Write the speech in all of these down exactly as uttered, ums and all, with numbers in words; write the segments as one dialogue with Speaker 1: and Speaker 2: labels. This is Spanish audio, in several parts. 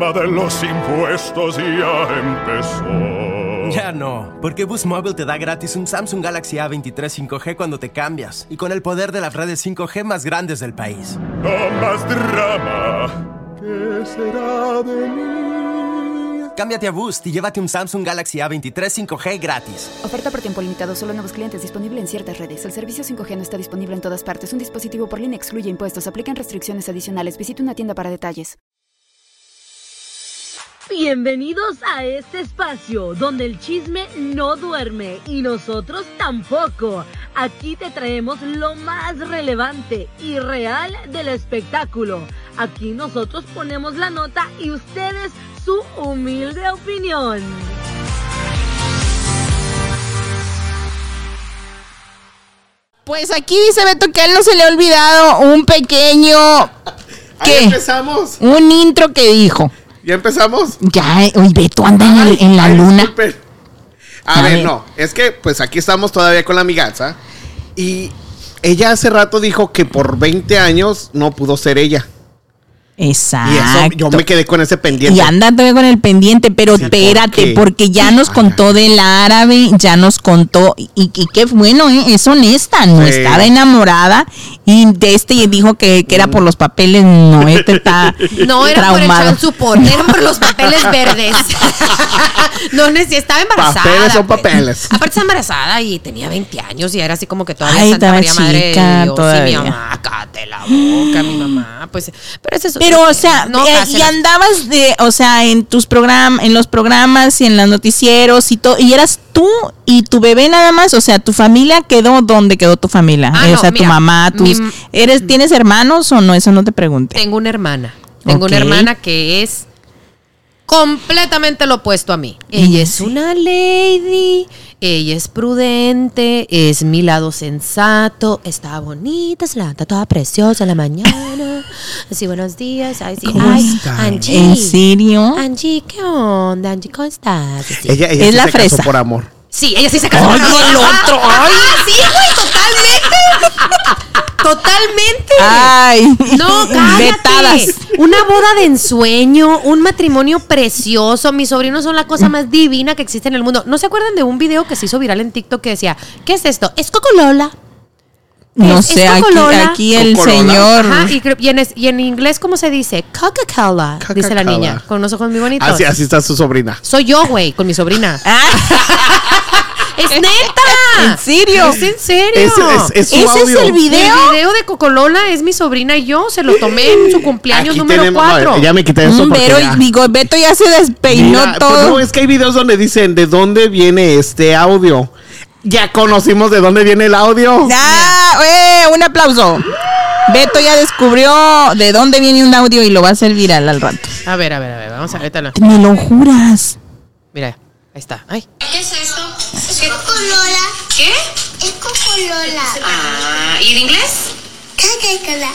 Speaker 1: drama de los impuestos ya empezó.
Speaker 2: Ya no, porque Boost Mobile te da gratis un Samsung Galaxy A veintitrés cinco G cuando te cambias y con el poder de las redes cinco G más grandes del país.
Speaker 1: No más drama. ¿Qué será de mí?
Speaker 2: Cámbiate a Boost y llévate un Samsung Galaxy A veintitrés cinco G gratis.
Speaker 3: Oferta por tiempo limitado, solo nuevos clientes, disponible en ciertas redes. El servicio cinco G no está disponible en todas partes. Un dispositivo por línea excluye impuestos. Aplican restricciones adicionales. Visita una tienda para detalles.
Speaker 4: Bienvenidos a este espacio donde el chisme no duerme y nosotros tampoco. Aquí te traemos lo más relevante y real del espectáculo. Aquí nosotros ponemos la nota y ustedes su humilde opinión.
Speaker 5: Pues aquí dice Beto que a él no se le ha olvidado un pequeño... ¿Qué?
Speaker 6: Ahí empezamos.
Speaker 5: Un intro que dijo.
Speaker 6: ¿Ya empezamos?
Speaker 5: Ya, oye, Beto anda en, el, en la
Speaker 6: ay,
Speaker 5: luna.
Speaker 6: Disculpen. A, a ver, ver, no, es que pues aquí estamos todavía con la amigaza. Y ella hace rato dijo que por veinte años no pudo ser ella.
Speaker 5: Exacto.
Speaker 6: Y eso, yo me quedé con ese pendiente.
Speaker 5: Y anda todavía con el pendiente, pero sí, espérate, ¿por porque ya nos contó del árabe, ya nos contó, y, y qué bueno, ¿eh? Es honesta, no sí. Estaba enamorada, y de este dijo que, que era por los papeles, no, este está
Speaker 7: no, era
Speaker 5: traumado.
Speaker 7: Por el support, era por los papeles verdes. No, si estaba embarazada.
Speaker 6: Papeles son papeles.
Speaker 7: Aparte está embarazada y tenía veinte años y era así como que todavía
Speaker 5: Ay,
Speaker 7: Santa María
Speaker 5: chica,
Speaker 7: Madre de Dios,
Speaker 5: todavía.
Speaker 7: y mi mamá, cállate la boca, mi mamá, pues, pero es eso.
Speaker 5: Pero, o sea,
Speaker 7: no,
Speaker 5: eh, y andabas de, o sea, en tus programas, en los programas y en los noticieros y todo, y eras tú y tu bebé nada más, o sea, tu familia quedó, ¿dónde quedó tu familia?
Speaker 7: Ah,
Speaker 5: eh,
Speaker 7: no,
Speaker 5: o sea,
Speaker 7: mira,
Speaker 5: tu mamá, tus,
Speaker 7: mi,
Speaker 5: eres, ¿tienes hermanos o no? Eso no te pregunté.
Speaker 7: Tengo una hermana, tengo okay. una hermana que es completamente lo opuesto a mí. Ella sí. es una lady, ella es prudente, es mi lado sensato, está bonita, se levanta toda preciosa en la mañana. Así, buenos días. Ay, sí. Ay, Angie.
Speaker 5: ¿En serio?
Speaker 7: Angie, ¿qué onda? Angie, ¿cómo estás?
Speaker 6: Sí. Ella, ella
Speaker 5: es
Speaker 6: sí
Speaker 5: la
Speaker 6: se
Speaker 5: fresa.
Speaker 6: casó por amor.
Speaker 7: Sí, ella sí se casó por amor.
Speaker 5: Oye, el otro. Ay,
Speaker 7: sí, güey, totalmente. Totalmente.
Speaker 5: Ay.
Speaker 7: No, cállate.
Speaker 5: Vetadas.
Speaker 7: Una boda de ensueño, un matrimonio precioso. Mis sobrinos son la cosa más divina que existe en el mundo. ¿No se acuerdan de un video que se hizo viral en TikTok que decía, ¿qué es esto? Es Cocolola.
Speaker 5: No
Speaker 7: es,
Speaker 5: sé,
Speaker 7: es
Speaker 5: aquí, aquí el
Speaker 6: Cocolola.
Speaker 5: señor.
Speaker 7: Ajá, y, y, en, y en inglés, ¿cómo se dice? Coca-Cola, dice la niña, con unos ojos muy bonitos.
Speaker 6: Así, así está su sobrina.
Speaker 7: Soy yo, güey, con mi sobrina. ¡Es neta!
Speaker 5: ¿En serio?
Speaker 7: ¿Es en serio?
Speaker 6: Es, es, es su
Speaker 5: ¿Ese
Speaker 6: audio.
Speaker 5: es el video?
Speaker 7: El video de Cocolola es mi sobrina y yo. Se lo tomé en su cumpleaños
Speaker 6: Aquí
Speaker 7: número
Speaker 6: tenemos,
Speaker 7: cuatro.
Speaker 6: No, ya me quité eso
Speaker 5: Mm,
Speaker 6: porque
Speaker 5: pero
Speaker 6: ya.
Speaker 5: digo, Beto ya se despeinó.
Speaker 6: Mira,
Speaker 5: todo.
Speaker 6: pues no, es que hay videos donde dicen de dónde viene este audio. Ya conocimos de dónde viene el audio.
Speaker 5: ¡Ah! Eh, un aplauso. Beto ya descubrió de dónde viene un audio y lo va a hacer viral al rato.
Speaker 7: A ver, a ver, a ver. Vamos a ver.
Speaker 5: Me lo juras.
Speaker 7: Mira, ahí está. Ay.
Speaker 8: ¿Qué es esto? Es Cocolola.
Speaker 7: ¿Qué?
Speaker 8: Es Cocolola.
Speaker 7: Ah, ¿y en inglés?
Speaker 8: Coca-Cola.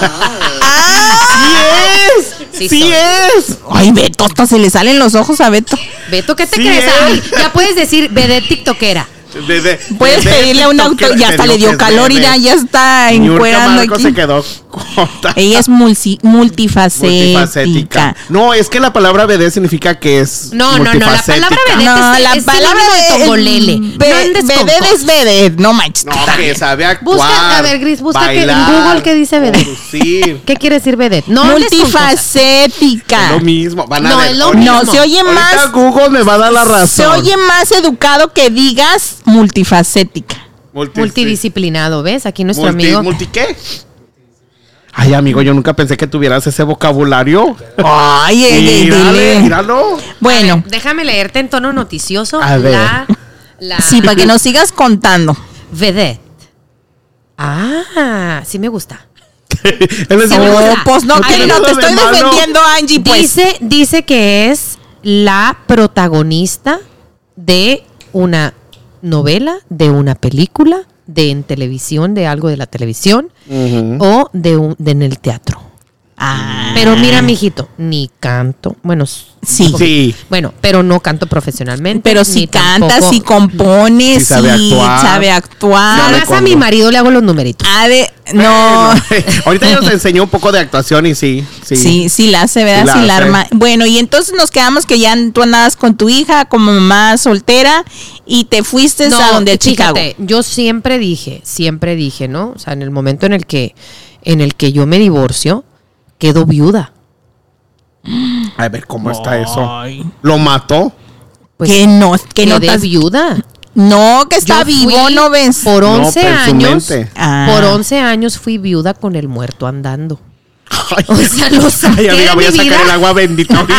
Speaker 5: ¡Ah!
Speaker 6: ¡Sí es!
Speaker 7: Sí,
Speaker 6: ¡Sí,
Speaker 7: soy.
Speaker 6: es!
Speaker 5: Ay, Beto, hasta se le salen los ojos a Beto.
Speaker 7: Beto, ¿qué te
Speaker 6: Sí
Speaker 7: crees?
Speaker 6: es.
Speaker 7: Ay, ya puedes decir vedette tiktokera.
Speaker 6: De, de,
Speaker 5: Puedes
Speaker 6: de, de
Speaker 5: pedirle un auto, ya hasta le dio calor y ya, ya está encuerando aquí.
Speaker 6: se quedó corta.
Speaker 5: Ella es multi, multifacética. multifacética.
Speaker 6: No, es que la palabra vedette significa que es
Speaker 7: No, no, no, la palabra vedette
Speaker 5: no,
Speaker 7: es,
Speaker 5: la
Speaker 7: es
Speaker 5: palabra
Speaker 7: de tongolele. No andes con
Speaker 5: vedette es
Speaker 7: cosas.
Speaker 5: vedette, no manches.
Speaker 6: No, que sabe actuar.
Speaker 7: Busca, a ver, Gris, busca
Speaker 6: bailar,
Speaker 7: que en Google qué dice vedette.
Speaker 6: Producir.
Speaker 7: ¿Qué quiere decir vedette? No andes con cosas.
Speaker 5: Multifacética.
Speaker 6: Es lo mismo. Van a
Speaker 7: No,
Speaker 6: ver,
Speaker 7: es lo
Speaker 6: ahorita-
Speaker 7: mismo.
Speaker 5: No, se oye
Speaker 6: ahorita
Speaker 5: más.
Speaker 6: Google me va a dar la razón.
Speaker 5: Se oye más educado que digas multifacética.
Speaker 6: Multi-
Speaker 7: Multidisciplinado, ¿ves? Aquí nuestro
Speaker 6: multi,
Speaker 7: amigo.
Speaker 6: ¿Multi qué? Ay, amigo, yo nunca pensé que tuvieras ese vocabulario.
Speaker 5: Ay, eh,
Speaker 6: Mírale,
Speaker 5: dile.
Speaker 6: míralo.
Speaker 5: Bueno,
Speaker 7: Déjame leerte en tono noticioso
Speaker 6: A ver.
Speaker 7: la, la
Speaker 5: sí, para que nos sigas contando.
Speaker 7: vedette. Ah, sí me gusta.
Speaker 6: Él es
Speaker 7: Sí,
Speaker 6: un-
Speaker 7: me gusta.
Speaker 5: Oh, pues no,
Speaker 6: No
Speaker 5: que
Speaker 6: tiene
Speaker 5: no te
Speaker 6: nada de
Speaker 5: estoy
Speaker 6: malo.
Speaker 5: defendiendo, Angie, pues.
Speaker 7: Dice, dice que es la protagonista de una novela, de una película, de en televisión, de algo de la televisión,
Speaker 6: Ujú.
Speaker 7: o de, un, de en el teatro.
Speaker 5: Ah.
Speaker 7: Pero mira, mijito, ni canto. Bueno,
Speaker 5: sí.
Speaker 6: Sí.
Speaker 7: Bueno, pero no canto profesionalmente.
Speaker 5: Pero si
Speaker 7: ni
Speaker 5: canta,
Speaker 7: tampoco-
Speaker 5: si compone,
Speaker 6: Sí
Speaker 5: si
Speaker 6: sabe actuar.
Speaker 5: sabe actuar.
Speaker 6: Sabe
Speaker 7: Además, a mi marido le hago los numeritos.
Speaker 5: Ha de, no.
Speaker 6: Ahorita ya nos enseñó un poco de actuación y sí. Sí,
Speaker 5: Sí, sí la hace, ¿verdad?
Speaker 6: Sí la
Speaker 5: Sí la
Speaker 6: hace.
Speaker 5: arma. Bueno, y entonces nos quedamos que ya tú andabas con tu hija como mamá soltera y te fuiste a donde a Chicago.
Speaker 7: Fíjate, yo siempre dije, siempre dije, ¿no? O sea, en el momento en el que, en el que yo me divorcio, quedo viuda.
Speaker 6: A ver, ¿cómo está eso? ¿Lo mató?
Speaker 7: Pues
Speaker 5: que no, que no
Speaker 7: quedé
Speaker 5: estás-
Speaker 7: viuda.
Speaker 5: No, que está
Speaker 7: Yo
Speaker 5: vivo,
Speaker 7: fui
Speaker 5: ¿no ves?
Speaker 7: Por
Speaker 6: No,
Speaker 7: once
Speaker 6: pero en su
Speaker 7: años,
Speaker 6: mente.
Speaker 5: Ah.
Speaker 7: por once años fui viuda con el muerto andando.
Speaker 6: Ay,
Speaker 7: O sea, lo saqué
Speaker 6: ay, amiga,
Speaker 7: de
Speaker 6: voy a
Speaker 7: mi
Speaker 6: sacar
Speaker 7: vida.
Speaker 6: el agua bendita ahorita.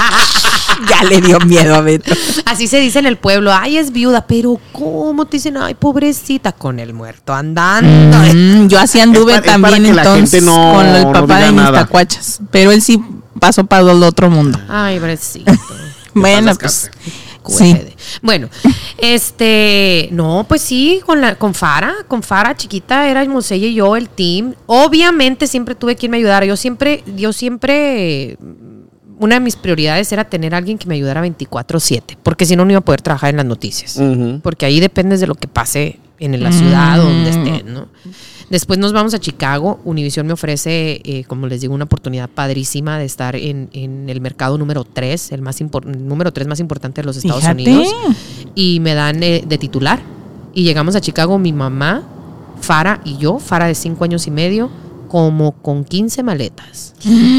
Speaker 5: Ya le dio miedo a Beto.
Speaker 7: Así se dice en el pueblo, ay, es viuda, pero ¿cómo te dicen? Ay, pobrecita, con el muerto andando.
Speaker 5: Mm, yo así anduve
Speaker 6: Es para- es
Speaker 5: también
Speaker 6: para que la
Speaker 5: entonces
Speaker 6: gente no-
Speaker 5: con el
Speaker 6: no
Speaker 5: papá
Speaker 6: diga
Speaker 5: de mis
Speaker 6: nada.
Speaker 5: tacuachas. Pero él sí pasó para el otro mundo.
Speaker 7: Ay, pobrecito.
Speaker 5: Bueno,
Speaker 6: descanse.
Speaker 5: pues sí.
Speaker 7: Cuede. Bueno, este, no, pues sí, con la, con Fara, con Fara chiquita, éramos ella y yo el team. Obviamente siempre tuve quien me ayudara. Yo siempre, yo siempre, una de mis prioridades era tener a alguien que me ayudara veinticuatro siete, porque si no, no iba a poder trabajar en las noticias.
Speaker 6: Ujú.
Speaker 7: Porque ahí dependes de lo que pase en la ciudad o donde estés, ¿no? Después nos vamos a Chicago. Univision me ofrece, eh, como les digo, una oportunidad padrísima de estar en, en el mercado número tres, el más impor- número tres más importante de los Estados
Speaker 5: Fíjate.
Speaker 7: Unidos. Y me dan eh, de titular. Y llegamos a Chicago, mi mamá, Fara y yo, Fara de cinco años y medio, como con quince maletas.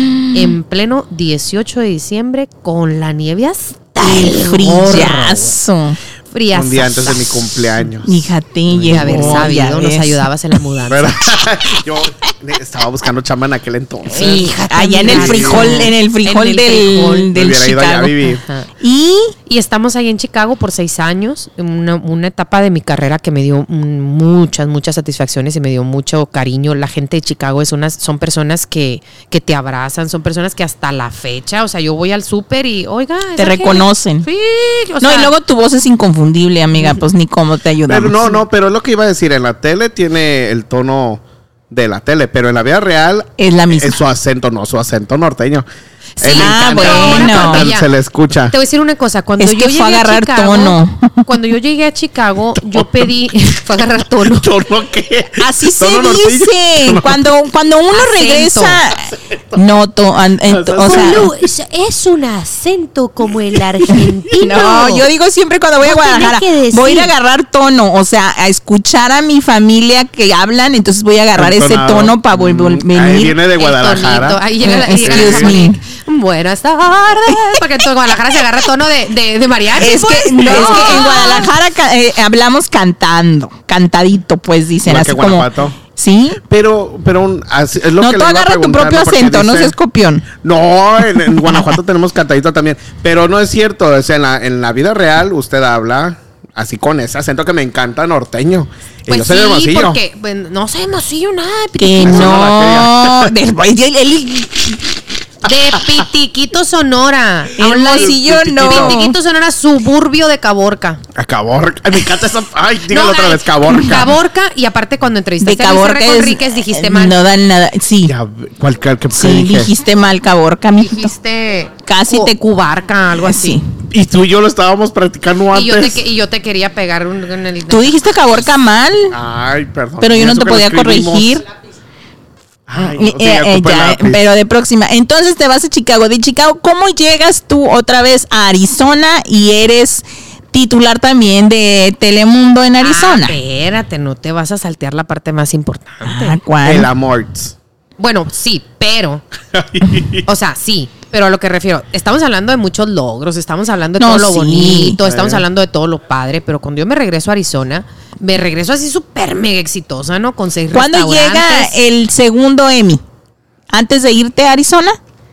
Speaker 7: En pleno dieciocho de diciembre, con la nieve hasta
Speaker 5: El
Speaker 7: el
Speaker 5: frillazo.
Speaker 7: Frías.
Speaker 6: Un día antes de mi cumpleaños.
Speaker 5: Fíjate,
Speaker 7: De
Speaker 5: llegó,
Speaker 7: haber
Speaker 5: ya
Speaker 7: sabido, nos
Speaker 5: ves.
Speaker 7: ayudabas en la mudanza.
Speaker 6: ¿Verdad? Yo estaba buscando chamba en aquel entonces.
Speaker 7: Fíjate,
Speaker 5: Allá en el
Speaker 7: mira.
Speaker 5: frijol, en el frijol
Speaker 7: En el
Speaker 5: del,
Speaker 7: frijol.
Speaker 5: del
Speaker 6: Me hubiera ido allá a
Speaker 5: Chicago.
Speaker 6: vivir.
Speaker 7: Ajá.
Speaker 5: Y
Speaker 7: Y estamos ahí en Chicago por seis años, una, una etapa de mi carrera que me dio mm, muchas, muchas satisfacciones y me dio mucho cariño. La gente de Chicago es unas, son personas que, que te abrazan, son personas que hasta la fecha, o sea, yo voy al súper y, oiga,
Speaker 5: te
Speaker 7: ¿esa qué?
Speaker 5: reconocen.
Speaker 7: Sí, o
Speaker 5: no,
Speaker 7: sea,
Speaker 5: y luego tu voz es inconfundible, amiga, pues ni cómo te ayudamos.
Speaker 6: Pero no, no, pero es lo que iba a decir. En la tele tiene el tono de la tele, pero en la vida real
Speaker 5: Es la misma.
Speaker 6: es su acento, no, su acento norteño.
Speaker 7: Sí,
Speaker 6: Eh, me
Speaker 5: ah,
Speaker 6: encanta,
Speaker 5: bueno.
Speaker 6: me encanta,
Speaker 7: Porque ya-
Speaker 6: se le escucha.
Speaker 7: Te voy a decir una cosa, cuando
Speaker 5: Es
Speaker 7: yo
Speaker 5: que
Speaker 7: llegué
Speaker 5: fue a agarrar
Speaker 7: a Chicago,
Speaker 5: tono.
Speaker 7: cuando yo llegué a Chicago, yo pedí, fue a agarrar tono.
Speaker 6: ¿Tono qué?
Speaker 5: Así se
Speaker 6: ¿Tono norteño?
Speaker 5: dice.
Speaker 6: Tono-
Speaker 5: Cuando, cuando uno
Speaker 7: Acento.
Speaker 5: regresa. No, to- an- ent- o sea.
Speaker 7: Lu, es, es un acento como el argentino.
Speaker 5: No, yo digo siempre cuando voy a
Speaker 7: No tenés
Speaker 5: Guadalajara,
Speaker 7: que decir.
Speaker 5: voy a ir a agarrar tono, o sea, a escuchar a mi familia que hablan, entonces voy a agarrar ese
Speaker 6: Entonado.
Speaker 5: tono para
Speaker 6: Mm,
Speaker 5: venir.
Speaker 6: ahí viene de
Speaker 7: El
Speaker 6: Guadalajara.
Speaker 7: tonito. Ahí llega la, ahí llega la
Speaker 5: Excuse
Speaker 7: familia.
Speaker 5: me.
Speaker 7: Buenas tardes. Porque en todo Guadalajara se agarra tono de, de, de mariachi.
Speaker 5: Es
Speaker 7: pues.
Speaker 5: que, no, es que en Guadalajara ca- eh, hablamos cantando, cantadito, pues dicen,
Speaker 6: Igual
Speaker 5: así
Speaker 6: que
Speaker 5: como.
Speaker 6: Guanajuato.
Speaker 5: ¿Sí?
Speaker 6: Pero, pero un- así- es lo
Speaker 5: No,
Speaker 6: que
Speaker 5: tú
Speaker 6: le iba a
Speaker 5: agarra tu
Speaker 6: preguntar,
Speaker 5: propio
Speaker 6: ¿no? Porque
Speaker 5: acento, no
Speaker 6: dice-
Speaker 5: seas copión.
Speaker 6: No, en, en Guanajuato tenemos cantadito también. Pero no es cierto. O sea, en la, en la vida real usted habla así con ese acento que me encanta, norteño. Y
Speaker 7: Pues
Speaker 6: yo soy
Speaker 7: sí,
Speaker 6: de Hermosillo.
Speaker 7: porque bueno, no sé Hermosillo nada.
Speaker 5: Que
Speaker 6: Eso
Speaker 5: no.
Speaker 6: no
Speaker 5: Después él- él-
Speaker 7: De Pitiquito, Sonora.
Speaker 5: Hermosillo no.
Speaker 7: Pitiquito, Sonora, suburbio de Caborca.
Speaker 6: A Caborca. Ay, me encanta esa. Ay, dígalo
Speaker 7: No,
Speaker 6: otra
Speaker 7: ay,
Speaker 6: vez, Caborca.
Speaker 7: Caborca, y aparte cuando
Speaker 5: de
Speaker 7: entrevistaste a Luis
Speaker 5: Caborca
Speaker 7: R.
Speaker 5: es-
Speaker 7: Conríquez dijiste mal.
Speaker 5: No dan nada. Sí.
Speaker 6: Ya, ¿cuál, cuál, qué- qué
Speaker 5: Sí,
Speaker 6: dije?
Speaker 5: dijiste mal Caborca, mijito.
Speaker 7: Dijiste
Speaker 5: Casi
Speaker 7: cu-
Speaker 5: te-
Speaker 7: Cubarca, algo así.
Speaker 5: Sí.
Speaker 6: Y tú y yo lo estábamos practicando
Speaker 7: Y yo, te,
Speaker 6: antes.
Speaker 7: que- y yo te quería pegar un, en el...
Speaker 5: Tú dijiste Caborca mal,
Speaker 6: Ay, perdón.
Speaker 5: pero yo no
Speaker 6: Eso
Speaker 5: te
Speaker 6: que lo
Speaker 5: podía
Speaker 6: escribimos.
Speaker 5: corregir.
Speaker 6: Ay, no,
Speaker 5: Eh,
Speaker 6: sí,
Speaker 5: eh,
Speaker 6: ocupa el
Speaker 5: ya,
Speaker 6: lápiz.
Speaker 5: pero de próxima. Entonces te vas a Chicago. De Chicago, ¿cómo llegas tú otra vez a Arizona y eres titular también de Telemundo en Arizona?
Speaker 7: Ah, espérate, no te vas a saltear la parte más importante.
Speaker 5: Ah, ¿cuál?
Speaker 6: El amor.
Speaker 7: Bueno, sí, pero... O sea, sí, pero a lo que refiero, estamos hablando de muchos logros, estamos hablando de
Speaker 5: No,
Speaker 7: todo lo
Speaker 5: sí.
Speaker 7: bonito, estamos
Speaker 6: Eh.
Speaker 7: hablando de todo lo padre, pero cuando yo me regreso a Arizona, me regreso así súper mega exitosa, ¿no? Con seis
Speaker 5: ¿Cuándo llega
Speaker 7: restaurantes.
Speaker 5: el segundo Emmy? ¿Antes de irte a Arizona?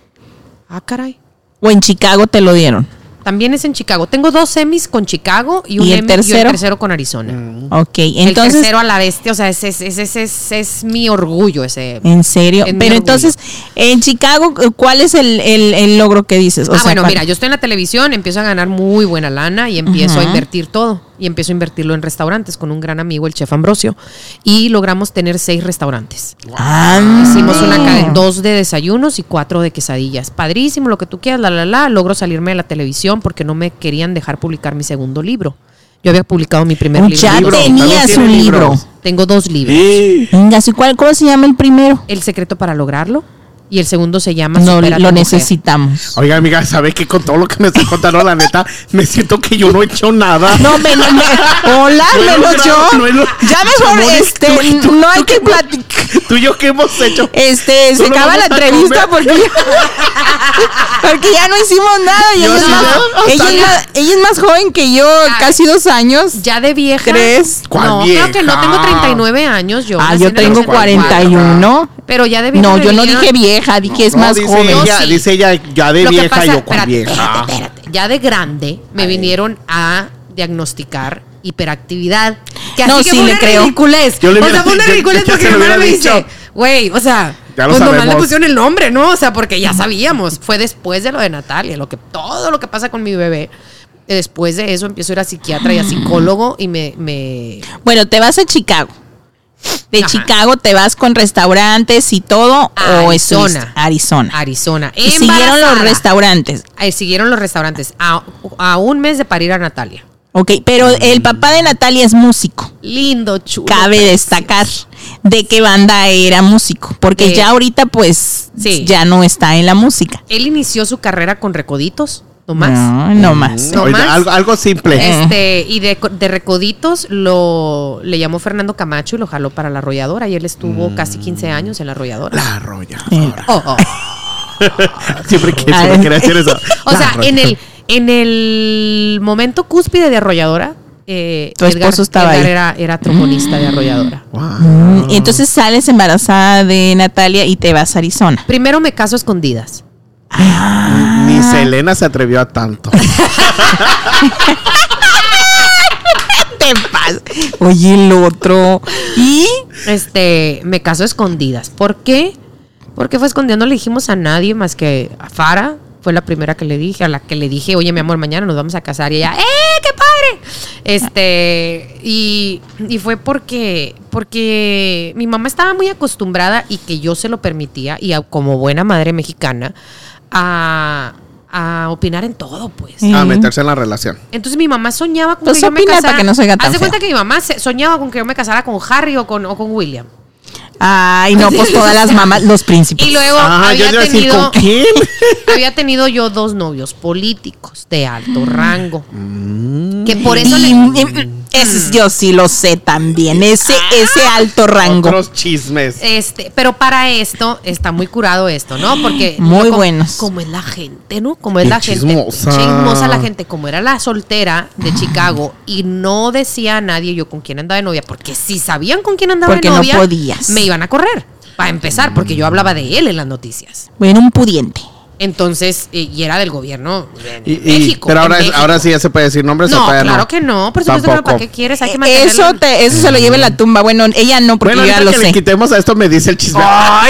Speaker 7: Ah, caray.
Speaker 5: ¿O en Chicago te lo dieron?
Speaker 7: También es en Chicago. Tengo dos Emmys con Chicago y un
Speaker 5: ¿Y el
Speaker 7: Emmy
Speaker 5: tercero?
Speaker 7: y el tercero con Arizona.
Speaker 5: Ok,
Speaker 7: el
Speaker 5: entonces...
Speaker 7: tercero a la bestia, o sea, ese es, ese es, ese es mi orgullo, ese...
Speaker 5: ¿En serio?
Speaker 7: Es mi
Speaker 5: Pero
Speaker 7: orgullo.
Speaker 5: entonces, en Chicago, ¿cuál es el, el- el logro que dices? O
Speaker 7: ah,
Speaker 5: sea,
Speaker 7: bueno,
Speaker 5: ¿cuál?
Speaker 7: mira, yo estoy en la televisión, empiezo a ganar muy buena lana y empiezo
Speaker 5: Ujú.
Speaker 7: a invertir todo. y empiezo a invertirlo en restaurantes con un gran amigo, el chef Ambrosio, y logramos tener seis restaurantes.
Speaker 5: Ah,
Speaker 7: Hicimos una cadena, dos de desayunos y cuatro de quesadillas. Padrísimo, lo que tú quieras, la, la, la. Logro salirme de la televisión porque no me querían dejar publicar mi segundo libro. Yo había publicado mi primer libro.
Speaker 5: Ya
Speaker 6: libro.
Speaker 5: tenías un libro.
Speaker 7: Tengo dos libros.
Speaker 5: Venga, ¿cuál, ¿cómo se llama el primero?
Speaker 7: El secreto para lograrlo. Y el segundo se llama
Speaker 5: No,
Speaker 7: Supera tu
Speaker 5: lo
Speaker 7: mujer.
Speaker 5: necesitamos.
Speaker 6: Oiga, amiga, ¿sabe que con todo lo que me está contando, la neta, me siento que yo no he hecho nada?
Speaker 5: No, menos, me, hola,
Speaker 6: No he
Speaker 5: menos
Speaker 6: logrado,
Speaker 5: yo.
Speaker 6: no he lo-
Speaker 5: Ya mejor,
Speaker 6: Amor,
Speaker 5: este,
Speaker 6: tú- tú-
Speaker 5: no hay
Speaker 6: tú
Speaker 5: que
Speaker 6: qué-
Speaker 5: platicar.
Speaker 6: ¿Tú y yo qué hemos hecho?
Speaker 5: Este, se
Speaker 6: Solo
Speaker 5: acaba la
Speaker 6: vamos a
Speaker 5: entrevista
Speaker 6: comer.
Speaker 5: porque ya, porque ya no hicimos nada. Y
Speaker 6: Yo
Speaker 5: ella, es
Speaker 6: sí,
Speaker 5: más,
Speaker 6: ¿no?
Speaker 5: ella, es más, ella es más joven que yo, casi dos años.
Speaker 7: Ya de vieja.
Speaker 5: ¿Crees?
Speaker 6: ¿Cuál
Speaker 7: no,
Speaker 6: vieja?
Speaker 7: creo que no, tengo treinta y nueve años yo.
Speaker 5: Ah,
Speaker 7: nací
Speaker 5: yo
Speaker 7: en el
Speaker 5: tengo
Speaker 7: ochenta y cuatro.
Speaker 5: cuarenta y uno.
Speaker 7: Pero ya de vieja.
Speaker 5: No,
Speaker 7: me
Speaker 5: yo no
Speaker 7: vinieron-
Speaker 5: dije vieja, dije es
Speaker 6: No,
Speaker 5: más
Speaker 6: dice
Speaker 5: joven.
Speaker 6: Ella,
Speaker 7: Yo sí.
Speaker 6: Dice ella, ya de
Speaker 7: Lo que
Speaker 6: vieja,
Speaker 7: pasa-
Speaker 6: yo con
Speaker 7: espérate,
Speaker 6: vieja.
Speaker 7: espérate, espérate. Ya de grande me vinieron a diagnosticar hiperactividad. Que
Speaker 5: No,
Speaker 7: así que
Speaker 5: sí
Speaker 7: fue
Speaker 5: le
Speaker 7: una
Speaker 5: creo.
Speaker 7: ridiculez.
Speaker 6: Yo le
Speaker 7: o
Speaker 6: hubiera-
Speaker 7: sea, fue una
Speaker 6: yo-
Speaker 7: ridiculez
Speaker 6: yo
Speaker 7: porque
Speaker 6: se
Speaker 7: mi
Speaker 6: lo
Speaker 7: hermana me
Speaker 6: hubiera
Speaker 7: dice,
Speaker 6: dicho.
Speaker 7: güey, o sea,
Speaker 6: Ya lo
Speaker 7: pues nomás le
Speaker 6: sabemos.
Speaker 7: pusieron el nombre, ¿no? O sea, porque ya sabíamos. Fue después de lo de Natalia, lo que, todo lo que pasa con mi bebé. Después de eso empiezo a ir a psiquiatra y a psicólogo y me... me
Speaker 5: Bueno, te vas a Chicago. De
Speaker 7: Ajá.
Speaker 5: Chicago te vas con restaurantes y todo. O
Speaker 7: Arizona.
Speaker 5: estuviste- Arizona.
Speaker 7: Arizona.
Speaker 5: Y siguieron los
Speaker 7: Embarazada.
Speaker 5: restaurantes.
Speaker 7: Eh, siguieron los restaurantes. A, a un mes de parir a Natalia.
Speaker 5: Ok, pero el papá de Natalia es músico.
Speaker 7: Lindo, chulo.
Speaker 5: Cabe
Speaker 7: precioso.
Speaker 5: destacar de qué banda era músico. Porque
Speaker 7: Eh,
Speaker 5: ya ahorita, pues,
Speaker 7: sí.
Speaker 5: ya no está en la música.
Speaker 7: Él inició su carrera con Recoditos, no más.
Speaker 5: No, no más.
Speaker 7: No
Speaker 6: Oiga,
Speaker 7: más.
Speaker 6: algo, algo simple.
Speaker 7: Este, y de, de Recoditos lo le llamó Fernando Camacho y lo jaló para la Arrolladora. Y él estuvo casi quince años en la Arrolladora.
Speaker 6: La roya.
Speaker 7: Oh, oh.
Speaker 6: Siempre, que,
Speaker 5: A
Speaker 6: siempre
Speaker 5: ver.
Speaker 6: quería hacer eso.
Speaker 7: O
Speaker 6: La
Speaker 7: sea,
Speaker 6: Arrolladora.
Speaker 7: en el, en el momento cúspide de Arrolladora, eh,
Speaker 5: Tu esposo estaba
Speaker 7: Edgar
Speaker 5: ahí.
Speaker 7: Era, era trombonista de Arrolladora.
Speaker 6: Wow.
Speaker 5: Mm, y entonces sales embarazada de Natalia y te vas a Arizona.
Speaker 7: Primero me caso a escondidas.
Speaker 6: Ni Selena se atrevió a tanto.
Speaker 5: Te pasa. Oye, el otro. ¿Y?
Speaker 7: Este, me caso a escondidas. ¿Por qué? Porque fue escondida, no le dijimos a nadie más que a Fara. Fue la primera que le dije, a la que le dije, oye, mi amor, mañana nos vamos a casar. Y ella, ¡eh, qué padre! Este, y, y fue porque, porque mi mamá estaba muy acostumbrada y que yo se lo permitía, y a- como buena madre mexicana, a, a opinar en todo, pues.
Speaker 5: Sí.
Speaker 6: A meterse en la relación.
Speaker 7: Entonces mi mamá soñaba con
Speaker 5: Pues
Speaker 7: que yo me
Speaker 5: opina
Speaker 7: casara.
Speaker 5: para que no se oiga tan
Speaker 7: Haz de
Speaker 5: feo.
Speaker 7: cuenta que mi mamá se- soñaba con que yo me casara con Harry o con, o con William.
Speaker 5: Ay, no, pues todas las mamás, los príncipes.
Speaker 7: Y luego
Speaker 6: Ah, yo
Speaker 7: había
Speaker 6: iba a decir,
Speaker 7: tenido,
Speaker 6: ¿con quién?
Speaker 7: había tenido yo dos novios políticos de alto rango. Que por eso
Speaker 5: Y-
Speaker 7: le-
Speaker 5: y- ese yo sí lo sé también. Ese, ese alto rango.
Speaker 6: Otros chismes.
Speaker 7: Este, pero para esto está muy curado esto, ¿no? Porque
Speaker 5: Muy
Speaker 7: como,
Speaker 5: buenos.
Speaker 7: como es la gente, ¿no? Como es
Speaker 6: Qué
Speaker 7: la gente.
Speaker 6: chismosa.
Speaker 7: Chismosa la gente, como era la soltera de Chicago y no decía a nadie yo con quién andaba de novia, porque si sabían con quién andaba
Speaker 5: Porque
Speaker 7: de
Speaker 5: no
Speaker 7: novia,
Speaker 5: podías.
Speaker 7: me iban a correr. Para empezar, porque yo hablaba de él en las noticias.
Speaker 5: Bueno, un pudiente.
Speaker 7: Entonces, eh, y era del gobierno de
Speaker 6: Y- y-
Speaker 7: México.
Speaker 6: pero
Speaker 7: en
Speaker 6: ahora, es-
Speaker 7: México.
Speaker 6: ahora sí ya se puede decir nombres o
Speaker 7: No,
Speaker 6: todavía
Speaker 7: claro
Speaker 6: no.
Speaker 7: que no. Por supuesto que no.
Speaker 6: Tampoco.
Speaker 7: ¿Para qué quieres? Hay que mantenerlo.
Speaker 5: Eso, te, eso se lo lleva en la tumba. Bueno, ella no, porque
Speaker 6: Bueno,
Speaker 5: yo ya
Speaker 6: ahorita
Speaker 5: lo
Speaker 6: que le
Speaker 5: sé.
Speaker 6: quitemos a esto me dice el chisme.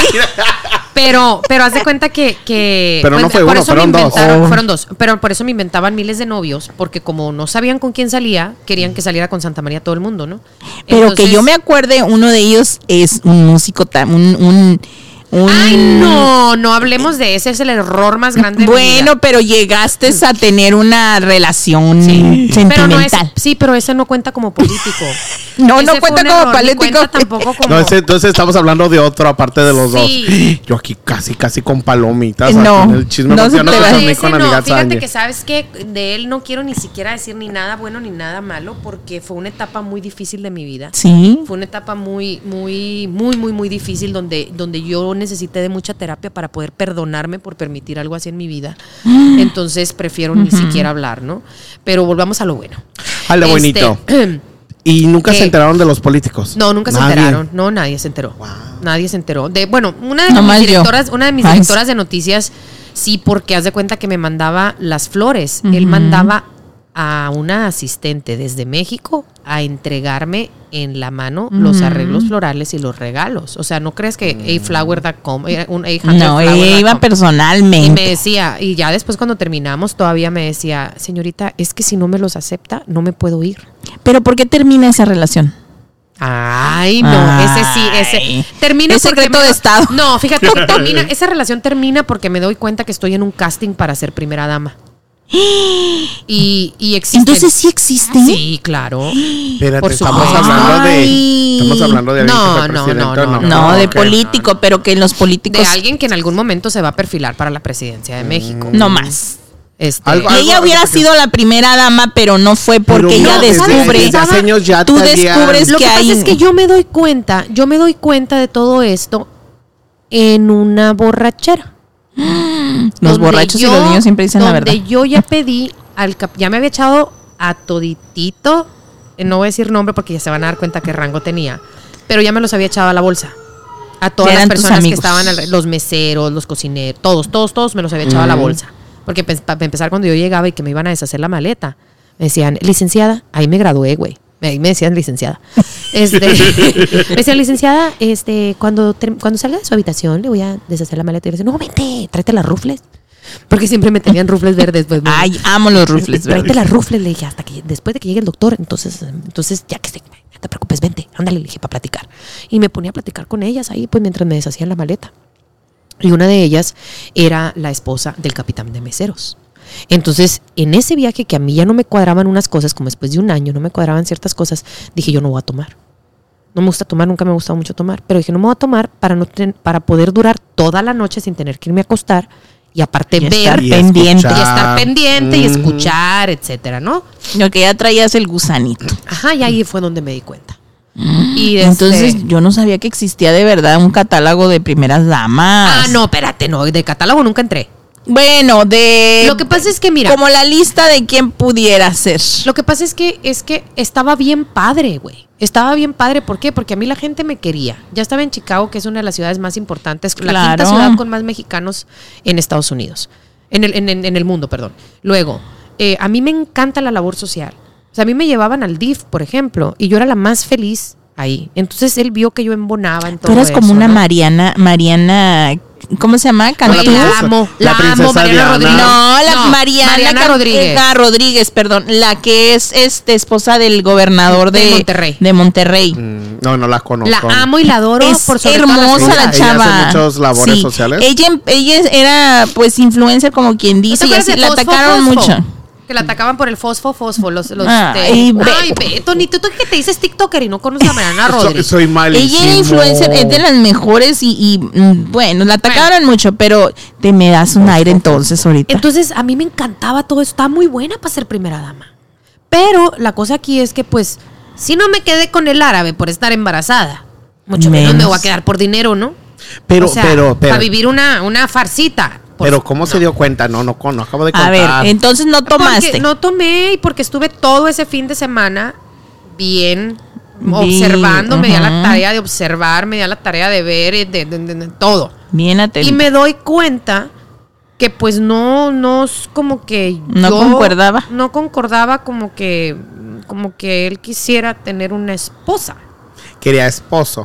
Speaker 7: Pero, pero haz de cuenta que, que
Speaker 6: Pero no fue
Speaker 7: por
Speaker 6: uno,
Speaker 7: eso
Speaker 6: fueron
Speaker 7: me
Speaker 6: dos.
Speaker 7: inventaron-
Speaker 5: Oh.
Speaker 7: Fueron dos. Pero por eso me inventaban miles de novios, porque como no sabían con quién salía, querían que saliera con Santa María todo el mundo, ¿no?
Speaker 5: Pero
Speaker 7: Entonces-
Speaker 5: que yo me acuerde, uno de ellos es un músico, ta- un, un, un-
Speaker 7: Ay, no, no hablemos de ese, es el error más grande de mi
Speaker 5: Bueno,
Speaker 7: vida.
Speaker 5: pero llegaste a tener una relación
Speaker 7: Sí. Pero no es,
Speaker 5: sentimental.
Speaker 7: sí, pero ese no cuenta como político.
Speaker 5: No,
Speaker 7: Ese
Speaker 5: no
Speaker 7: fue
Speaker 5: cuenta
Speaker 7: un
Speaker 5: como
Speaker 7: error, ni
Speaker 5: político.
Speaker 7: cuenta tampoco como...
Speaker 6: No, ese- entonces estamos hablando de otro aparte de los
Speaker 7: Sí.
Speaker 6: dos. Yo aquí casi, casi con palomitas.
Speaker 5: No,
Speaker 6: aquí en el chisme
Speaker 5: no
Speaker 6: porque
Speaker 5: se
Speaker 6: yo no
Speaker 5: te
Speaker 6: sé
Speaker 5: va.
Speaker 6: dormir
Speaker 7: Ese
Speaker 6: con
Speaker 7: no,
Speaker 6: amigas
Speaker 7: fíjate
Speaker 6: Sánchez.
Speaker 7: que sabes que de él no quiero ni siquiera decir ni nada bueno ni nada malo porque fue una etapa muy difícil de mi vida.
Speaker 5: Sí.
Speaker 7: Fue una etapa muy, muy, muy, muy, muy difícil donde, donde yo necesité de mucha terapia para poder perdonarme por permitir algo así en mi vida. Entonces prefiero ni siquiera hablar, ¿no? Pero volvamos a lo bueno.
Speaker 6: A lo
Speaker 7: Este,
Speaker 6: bonito. Y nunca
Speaker 7: ¿Qué?
Speaker 6: se enteraron de los políticos.
Speaker 7: No, nunca se
Speaker 6: Nadie.
Speaker 7: enteraron. No, nadie se enteró. Nadie se enteró. De, bueno, una de
Speaker 5: Nomás
Speaker 7: mis
Speaker 5: yo.
Speaker 7: directoras, una de mis
Speaker 5: Ay,
Speaker 7: directoras de noticias, sí, porque haz de cuenta que me mandaba las flores. Él mandaba a una asistente desde México a entregarme en la mano
Speaker 5: Mm.
Speaker 7: los arreglos florales y los regalos. O sea, no crees que a flower punto com, era un a
Speaker 5: No, ella iba
Speaker 7: Y me
Speaker 5: personalmente.
Speaker 7: decía, y ya después cuando terminamos todavía me decía, señorita, es que si no me los acepta, no me puedo ir.
Speaker 5: Pero ¿por qué termina esa relación?
Speaker 7: Ay, no,
Speaker 5: Ay.
Speaker 7: ese sí, ese termina
Speaker 5: Es
Speaker 7: porque
Speaker 5: secreto
Speaker 7: me
Speaker 5: de
Speaker 7: do-
Speaker 5: estado.
Speaker 7: No, fíjate, termina, esa relación termina porque me doy cuenta que estoy en un casting para ser primera dama. Y, y existen.
Speaker 5: Entonces sí existe.
Speaker 7: Sí, claro.
Speaker 6: Espérate,
Speaker 7: Por
Speaker 6: estamos
Speaker 7: supuesto.
Speaker 6: hablando de.
Speaker 5: Ay.
Speaker 6: Estamos hablando de alguien
Speaker 7: No,
Speaker 6: que fue
Speaker 7: no,
Speaker 6: presidente,
Speaker 7: no, no,
Speaker 5: No, de
Speaker 6: ok.
Speaker 5: político, pero que los políticos
Speaker 7: De alguien que en algún momento se va a perfilar para la presidencia de México.
Speaker 5: no más.
Speaker 7: Este,
Speaker 6: Algo-
Speaker 5: Y ella
Speaker 6: algo-
Speaker 5: hubiera
Speaker 6: algo que-
Speaker 5: sido la primera dama, pero no fue porque
Speaker 6: Pero
Speaker 5: ella
Speaker 6: no, desde-
Speaker 5: descubre.
Speaker 6: desde hace años ya
Speaker 5: tú
Speaker 6: traían-
Speaker 5: descubres
Speaker 7: Lo
Speaker 5: que,
Speaker 7: que pasa
Speaker 5: hay.
Speaker 7: es que yo me doy cuenta, yo me doy cuenta de todo esto en una borrachera.
Speaker 5: Los
Speaker 7: Donde
Speaker 5: borrachos
Speaker 7: yo-
Speaker 5: y los niños siempre dicen la verdad.
Speaker 7: Donde yo ya pedí al cap- ya me había echado a toditito, eh, no voy a decir nombre porque ya se van a dar cuenta qué rango tenía, pero ya me los había echado a la bolsa. A todas
Speaker 5: Ya
Speaker 7: las
Speaker 5: eran tus
Speaker 7: personas que
Speaker 5: amigos.
Speaker 7: estaban, alre- los meseros, los cocineros, todos, todos, todos me los había echado a la bolsa. Porque pues, para empezar, cuando yo llegaba y que me iban a deshacer la maleta, me decían, licenciada, ahí me gradué, güey. Ahí me decían licenciada. Este, me decían, licenciada, este, cuando, ter- cuando salga de su habitación le voy a deshacer la maleta. Y le decía, no, vente, tráete las rufles. Porque siempre me tenían rufles verdes. Pues, bueno.
Speaker 5: Ay, amo los rufles
Speaker 7: Tráete
Speaker 5: verdes.
Speaker 7: las rufles, le dije, hasta que después de que llegue el doctor, entonces, entonces ya que se, no te preocupes, vente, ándale, le dije, para platicar. Y me ponía a platicar con ellas ahí, pues mientras me deshacían la maleta. Y una de ellas era la esposa del capitán de meseros. Entonces, en ese viaje que a mí ya no me cuadraban unas cosas, como después de un año no me cuadraban ciertas cosas, dije, yo no voy a tomar. No me gusta tomar, nunca me ha gustado mucho tomar, pero dije, no me voy a tomar para, no ten- para poder durar toda la noche sin tener que irme a acostar y aparte
Speaker 5: Y
Speaker 7: ver
Speaker 5: estar
Speaker 6: Y
Speaker 5: pendiente.
Speaker 7: y estar pendiente y
Speaker 6: Ujú.
Speaker 7: escuchar, etcétera, ¿no?
Speaker 5: Lo que ya traías el gusanito.
Speaker 7: Ajá, y ahí fue donde me di cuenta. Y desde-
Speaker 5: Entonces yo no sabía que existía de verdad un catálogo de primeras damas.
Speaker 7: Ah, no, espérate, no, de catálogo nunca entré.
Speaker 5: Bueno, de.
Speaker 7: Lo que pasa es que, mira,
Speaker 5: Como la lista de quién pudiera ser.
Speaker 7: lo que pasa es que es que estaba bien padre, güey. Estaba bien padre, ¿por qué? Porque a mí la gente me quería. Ya estaba en Chicago, que es una de las ciudades más importantes, la
Speaker 5: Claro.
Speaker 7: quinta ciudad con más mexicanos en Estados Unidos. En el, en, en- en el mundo, perdón. Luego, eh, a mí me encanta la labor social. O sea, a mí me llevaban al D I F, por ejemplo, y yo era la más feliz ahí. Entonces él vio que yo embonaba en todo
Speaker 5: Tú eras como
Speaker 7: eso,
Speaker 5: una
Speaker 7: ¿no?
Speaker 5: Mariana, Mariana, ¿cómo se llama? ¿Cantú?
Speaker 7: Güey, la amo,
Speaker 6: La
Speaker 7: la,
Speaker 6: princesa
Speaker 7: amo, Mariana
Speaker 6: Diana.
Speaker 7: Rodríguez.
Speaker 5: No, la
Speaker 7: No,
Speaker 5: Mariana,
Speaker 7: Mariana
Speaker 5: Can-
Speaker 7: Rodríguez.
Speaker 5: ah, Rodríguez, perdón, la que es este esposa del gobernador de,
Speaker 7: De Monterrey.
Speaker 5: de Monterrey.
Speaker 6: Mm, No, no la conozco.
Speaker 7: La amo y la adoro
Speaker 5: Es
Speaker 7: por sobre todas las
Speaker 5: hermosa
Speaker 7: cosas.
Speaker 5: la
Speaker 6: Ella hace
Speaker 5: chava.
Speaker 6: muchas labores
Speaker 5: Sí.
Speaker 6: sociales.
Speaker 5: Ella, ella era pues influencer como quien
Speaker 7: ¿No te
Speaker 5: dice y
Speaker 7: acuerdas
Speaker 5: así
Speaker 7: de
Speaker 5: la
Speaker 7: Fosfo,
Speaker 5: atacaron
Speaker 7: Fosfo?
Speaker 5: mucho.
Speaker 7: Que la atacaban por el fosfo, fosfo. Los, los,
Speaker 5: Ay,
Speaker 7: este-
Speaker 5: Beto.
Speaker 7: Ay, Beto, ni tú, tú que te dices TikToker y no conoces a Mariana
Speaker 6: Soy,
Speaker 7: Rodríguez.
Speaker 6: soy malísimo.
Speaker 5: Ella era influencer, es de las mejores y, y, mm, bueno, la atacaron mucho, pero te me das un aire entonces ahorita.
Speaker 7: Entonces, a mí me encantaba todo eso. Estaba muy buena para ser primera dama. Pero la cosa aquí es que, pues, si no me quedé con el árabe por estar embarazada, mucho menos,
Speaker 5: Menos.
Speaker 7: me voy a quedar por dinero, ¿no?
Speaker 6: Pero,
Speaker 7: O sea,
Speaker 6: pero, pero.
Speaker 7: para vivir una, una farcita. Por-
Speaker 6: Pero, ¿cómo se dio cuenta? No, no, no acabo de
Speaker 5: A
Speaker 6: contar.
Speaker 5: ver, entonces no tomaste.
Speaker 7: Porque no tomé y porque estuve todo ese fin de semana bien
Speaker 5: Bien,
Speaker 7: observando, me di a la
Speaker 5: ajá.
Speaker 7: tarea de observar, me di a la tarea de ver, de, de- de- de todo.
Speaker 5: Bien atento.
Speaker 7: Y me doy cuenta que pues no, no es como que
Speaker 5: No
Speaker 7: yo-
Speaker 5: concordaba.
Speaker 7: No concordaba como que, como que él quisiera tener una esposa.
Speaker 6: Quería esposo.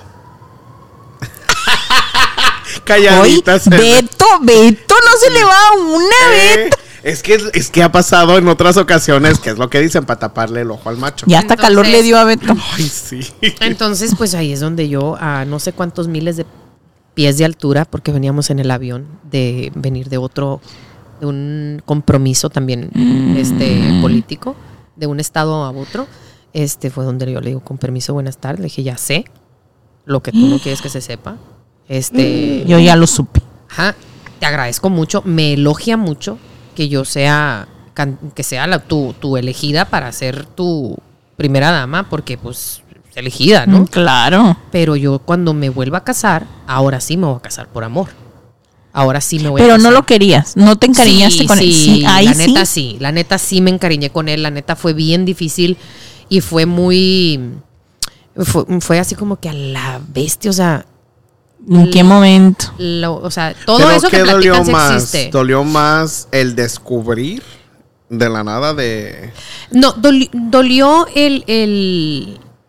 Speaker 5: Hoy,
Speaker 6: Calladita. se ve.
Speaker 5: Beto, Beto, no se le va una vez.
Speaker 6: Eh, Es que, es que ha pasado en otras ocasiones, que es lo que dicen, para taparle el ojo al macho.
Speaker 5: Ya hasta
Speaker 7: Entonces-
Speaker 5: calor le dio a Beto.
Speaker 6: Ay, sí.
Speaker 7: Entonces, pues ahí es donde yo, a no sé cuántos miles de pies de altura, porque veníamos en el avión de venir de otro, de un compromiso también este político, de un estado a otro, este fue donde yo le digo, con permiso, buenas tardes, le dije, ya sé lo que tú no quieres que se sepa. Este,
Speaker 5: Yo ya lo supe.
Speaker 7: ajá, te agradezco mucho, me elogia mucho que yo sea, can- que sea la, tu, tu elegida para ser tu primera dama, porque pues es elegida, ¿no?
Speaker 5: Mm, Claro.
Speaker 7: Pero yo cuando me vuelva a casar, ahora sí me voy a casar por amor. Ahora sí me voy a
Speaker 5: Pero
Speaker 7: casar.
Speaker 5: no lo querías, no te encariñaste
Speaker 7: Sí,
Speaker 5: con él.
Speaker 7: sí,
Speaker 5: ahí
Speaker 7: la
Speaker 5: sí.
Speaker 7: neta sí, la neta sí me encariñé con él, la neta fue bien difícil y fue muy, fue, fue así como que a la bestia, o sea,
Speaker 5: ¿En qué momento?
Speaker 7: lo- o sea, todo
Speaker 6: Pero
Speaker 7: eso
Speaker 6: ¿qué
Speaker 7: que
Speaker 6: dolió
Speaker 7: platican sí
Speaker 6: más?
Speaker 7: existe.
Speaker 6: ¿Dolió más el descubrir de la nada de...
Speaker 7: No, doli- dolió el, el,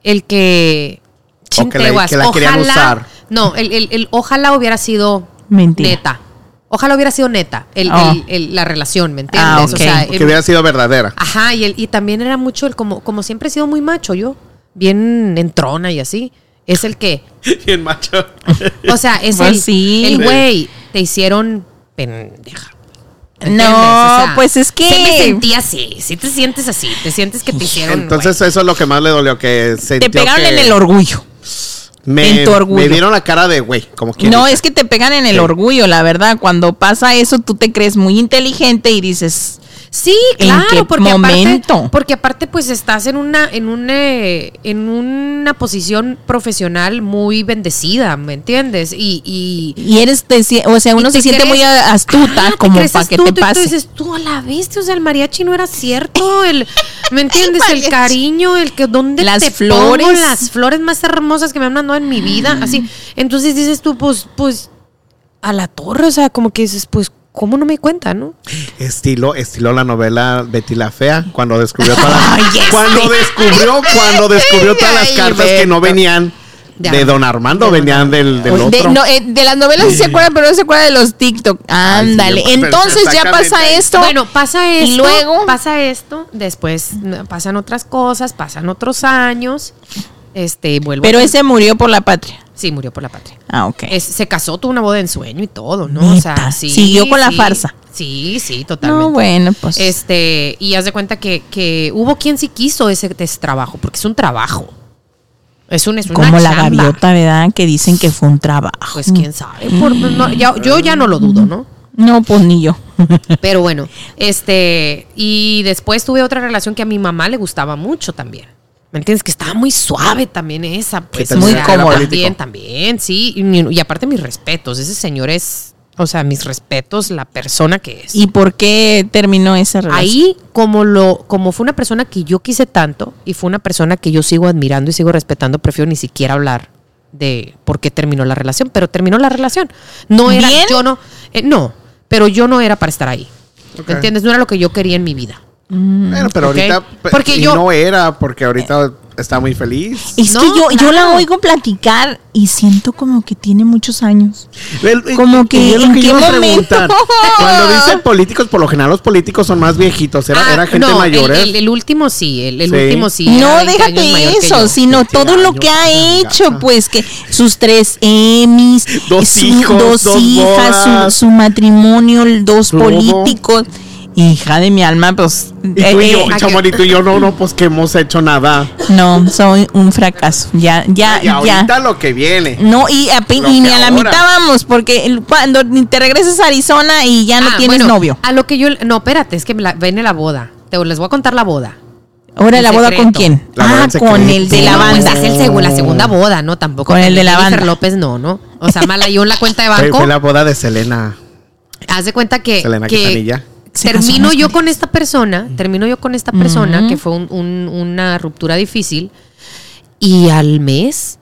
Speaker 7: el que Chinteguas,
Speaker 6: que la querían usar.
Speaker 7: No, el, el, el ojalá hubiera sido
Speaker 5: Mentira.
Speaker 7: neta. Ojalá hubiera sido neta el,
Speaker 5: Oh.
Speaker 7: el, el, la relación, ¿me entiendes?
Speaker 5: Ah, ok.
Speaker 7: O sea,
Speaker 6: Que
Speaker 7: el-
Speaker 6: hubiera sido verdadera.
Speaker 7: Ajá, y, el, y también era mucho el como, como siempre he sido muy macho yo, bien entrona y así. Es el que,
Speaker 6: Bien macho.
Speaker 7: o sea, es
Speaker 5: Pues
Speaker 7: el,
Speaker 5: sí.
Speaker 7: el güey, te hicieron pendeja.
Speaker 5: No,
Speaker 7: ¿Entiendes? O sea,
Speaker 5: pues es que...
Speaker 7: Sí me sentí así, sí te sientes así, te sientes que te hicieron.
Speaker 6: Entonces eso es lo que más le dolió, que
Speaker 5: te
Speaker 6: sintió
Speaker 5: pegaron
Speaker 6: que
Speaker 5: en el orgullo.
Speaker 6: me,
Speaker 5: en tu orgullo.
Speaker 6: me dieron la cara de güey, como quien
Speaker 5: No,
Speaker 6: dice.
Speaker 5: es que te pegan en el
Speaker 6: Sí.
Speaker 5: orgullo, la verdad. Cuando pasa eso, tú te crees muy inteligente y dices,
Speaker 7: Sí,
Speaker 5: ¿En
Speaker 7: claro,
Speaker 5: qué
Speaker 7: porque
Speaker 5: momento?
Speaker 7: aparte, porque aparte pues estás en una, en una, en una posición profesional muy bendecida, ¿me entiendes? Y, y
Speaker 5: y eres, te si- o sea, uno
Speaker 7: y
Speaker 5: se
Speaker 7: te
Speaker 5: siente
Speaker 7: crees-
Speaker 5: muy astuta
Speaker 7: Ajá, te
Speaker 5: como
Speaker 7: crees
Speaker 5: para que te
Speaker 7: astuto, y
Speaker 5: pase.
Speaker 7: tú dices, tú a la bestia, o sea, el mariachi no era cierto, el, ¿me entiendes?
Speaker 5: El
Speaker 7: El,
Speaker 5: mariachi.
Speaker 7: cariño, el que dónde
Speaker 5: Las
Speaker 7: te
Speaker 5: flores.
Speaker 7: pongo las flores más hermosas que me han mandado en mi vida, así. Entonces dices tú, pues, pues, a la torre, o sea, como que dices, pues, ¿cómo no me di cuenta, no?
Speaker 6: Estilo, estilo la novela Betty la Fea, cuando descubrió todas las,
Speaker 5: Ay, este.
Speaker 6: cuando descubrió, cuando descubrió todas las
Speaker 5: Ay,
Speaker 6: cartas que no
Speaker 5: Beto.
Speaker 6: venían
Speaker 7: De
Speaker 6: de
Speaker 7: Ar-
Speaker 6: Don Armando,
Speaker 7: de Don
Speaker 6: venían del, del
Speaker 5: de,
Speaker 6: otro.
Speaker 5: no, eh, de las novelas sí se acuerdan, pero no se acuerdan de los TikTok. Ándale.
Speaker 6: pero
Speaker 5: Entonces ya
Speaker 6: exactamente
Speaker 5: pasa
Speaker 6: ahí.
Speaker 5: esto.
Speaker 7: Bueno, pasa esto.
Speaker 5: Y luego-
Speaker 7: Pasa esto, después mm, pasan otras cosas, pasan otros años. Este, vuelvo
Speaker 5: pero
Speaker 7: a-
Speaker 5: ese murió por la patria.
Speaker 7: Sí, murió por la patria.
Speaker 5: Ah, ok.
Speaker 7: Es- se casó, tuvo una boda de ensueño y todo, ¿no? O
Speaker 5: Neta,
Speaker 7: sea, sí.
Speaker 5: siguió con la
Speaker 7: sí,
Speaker 5: farsa.
Speaker 7: Sí, sí, totalmente.
Speaker 5: No, bueno, pues.
Speaker 7: Este, y haz de cuenta que, que hubo quien sí quiso ese, ese trabajo, porque es un trabajo. Es un, es una
Speaker 5: como la
Speaker 7: chamba.
Speaker 5: gaviota, ¿verdad? Que dicen que fue un trabajo.
Speaker 7: Pues quién sabe. Por- no, ya- yo ya no lo dudo, ¿no?
Speaker 5: No, pues ni yo.
Speaker 7: Pero bueno, este, y después tuve otra relación que a mi mamá le gustaba mucho también. ¿Me entiendes? Que estaba muy suave también esa, pues.
Speaker 6: también
Speaker 5: Muy
Speaker 7: o sea,
Speaker 5: cómoda.
Speaker 7: También, también, sí. Y, y aparte mis respetos, ese señor es, o sea, mis respetos, la persona que es.
Speaker 5: ¿Y por qué terminó esa relación?
Speaker 7: Ahí, como lo, como fue una persona que yo quise tanto y fue una persona que yo sigo admirando y sigo respetando, prefiero ni siquiera hablar de por qué terminó la relación, pero terminó la relación. No era,
Speaker 5: ¿Bien?
Speaker 7: yo no, eh, no, pero yo no era para estar ahí.
Speaker 6: Ok.
Speaker 7: ¿Me entiendes? No era lo que yo quería en mi vida.
Speaker 6: Bueno, pero
Speaker 7: Ok.
Speaker 6: ahorita pe-
Speaker 7: Porque
Speaker 6: y
Speaker 7: yo-
Speaker 6: no era, porque ahorita está muy feliz.
Speaker 5: Es
Speaker 7: No,
Speaker 5: que yo, yo la
Speaker 7: claro.
Speaker 5: oigo platicar y siento como que tiene muchos años.
Speaker 6: El-
Speaker 5: Como
Speaker 6: y-
Speaker 5: que,
Speaker 6: y es lo
Speaker 5: ¿en
Speaker 6: que
Speaker 5: qué
Speaker 6: yo iba a
Speaker 5: momento?
Speaker 6: preguntar. Cuando dicen políticos, por lo general los políticos son más viejitos. Era,
Speaker 7: Ah,
Speaker 6: era gente
Speaker 7: no,
Speaker 6: mayor,
Speaker 7: el,
Speaker 6: ¿eh?
Speaker 7: el- el último sí, el, el
Speaker 6: Sí.
Speaker 7: último sí.
Speaker 5: No,
Speaker 7: era veinte años
Speaker 5: déjate
Speaker 7: mayor que
Speaker 5: eso,
Speaker 7: yo.
Speaker 5: sino
Speaker 6: veinte
Speaker 5: todo lo
Speaker 6: años,
Speaker 5: que ha
Speaker 6: amiga.
Speaker 5: hecho, pues que sus tres Emmys,
Speaker 6: Dos
Speaker 5: su-
Speaker 6: hijos,
Speaker 5: dos,
Speaker 6: dos
Speaker 5: hijas, su,
Speaker 6: bodas.
Speaker 5: su matrimonio, dos
Speaker 6: Todo.
Speaker 5: políticos. Hija de mi alma, pues.
Speaker 6: Y tú
Speaker 5: eh,
Speaker 6: y yo,
Speaker 5: eh,
Speaker 6: Chamonito y yo, no, no, pues que hemos hecho nada.
Speaker 5: no, soy un fracaso. Ya, ya,
Speaker 6: Y ahorita
Speaker 5: ya.
Speaker 6: lo que viene.
Speaker 5: No, y, ape-
Speaker 6: Lo
Speaker 5: y ni
Speaker 6: que
Speaker 5: a la
Speaker 6: ahora.
Speaker 5: mitad vamos, porque el- cuando ni te regresas a Arizona y ya no
Speaker 7: Ah,
Speaker 5: tienes
Speaker 7: bueno,
Speaker 5: novio.
Speaker 7: A lo que yo, no, espérate, es que me la, viene la boda. Te les voy a contar la boda.
Speaker 5: Ahora
Speaker 7: en
Speaker 5: la boda con
Speaker 7: secreto.
Speaker 5: quién?
Speaker 6: La boda
Speaker 5: Ah,
Speaker 6: en secreto.
Speaker 5: con el de la
Speaker 7: No,
Speaker 5: banda.
Speaker 7: Pues es el segu- la segunda boda, ¿no? Tampoco.
Speaker 5: Con el de la
Speaker 7: Jennifer
Speaker 5: banda.
Speaker 7: López, no, ¿no? O sea, mala yo en la cuenta de
Speaker 6: Fue,
Speaker 7: banco.
Speaker 6: fue la boda de Selena.
Speaker 7: Haz de cuenta que,
Speaker 6: Selena
Speaker 7: que
Speaker 6: Quintanilla.
Speaker 5: Se casó
Speaker 7: termino
Speaker 5: más
Speaker 7: yo
Speaker 5: con
Speaker 7: con esta persona, termino yo con esta persona
Speaker 5: Ujú.
Speaker 7: que fue un- un- una ruptura difícil y al mes,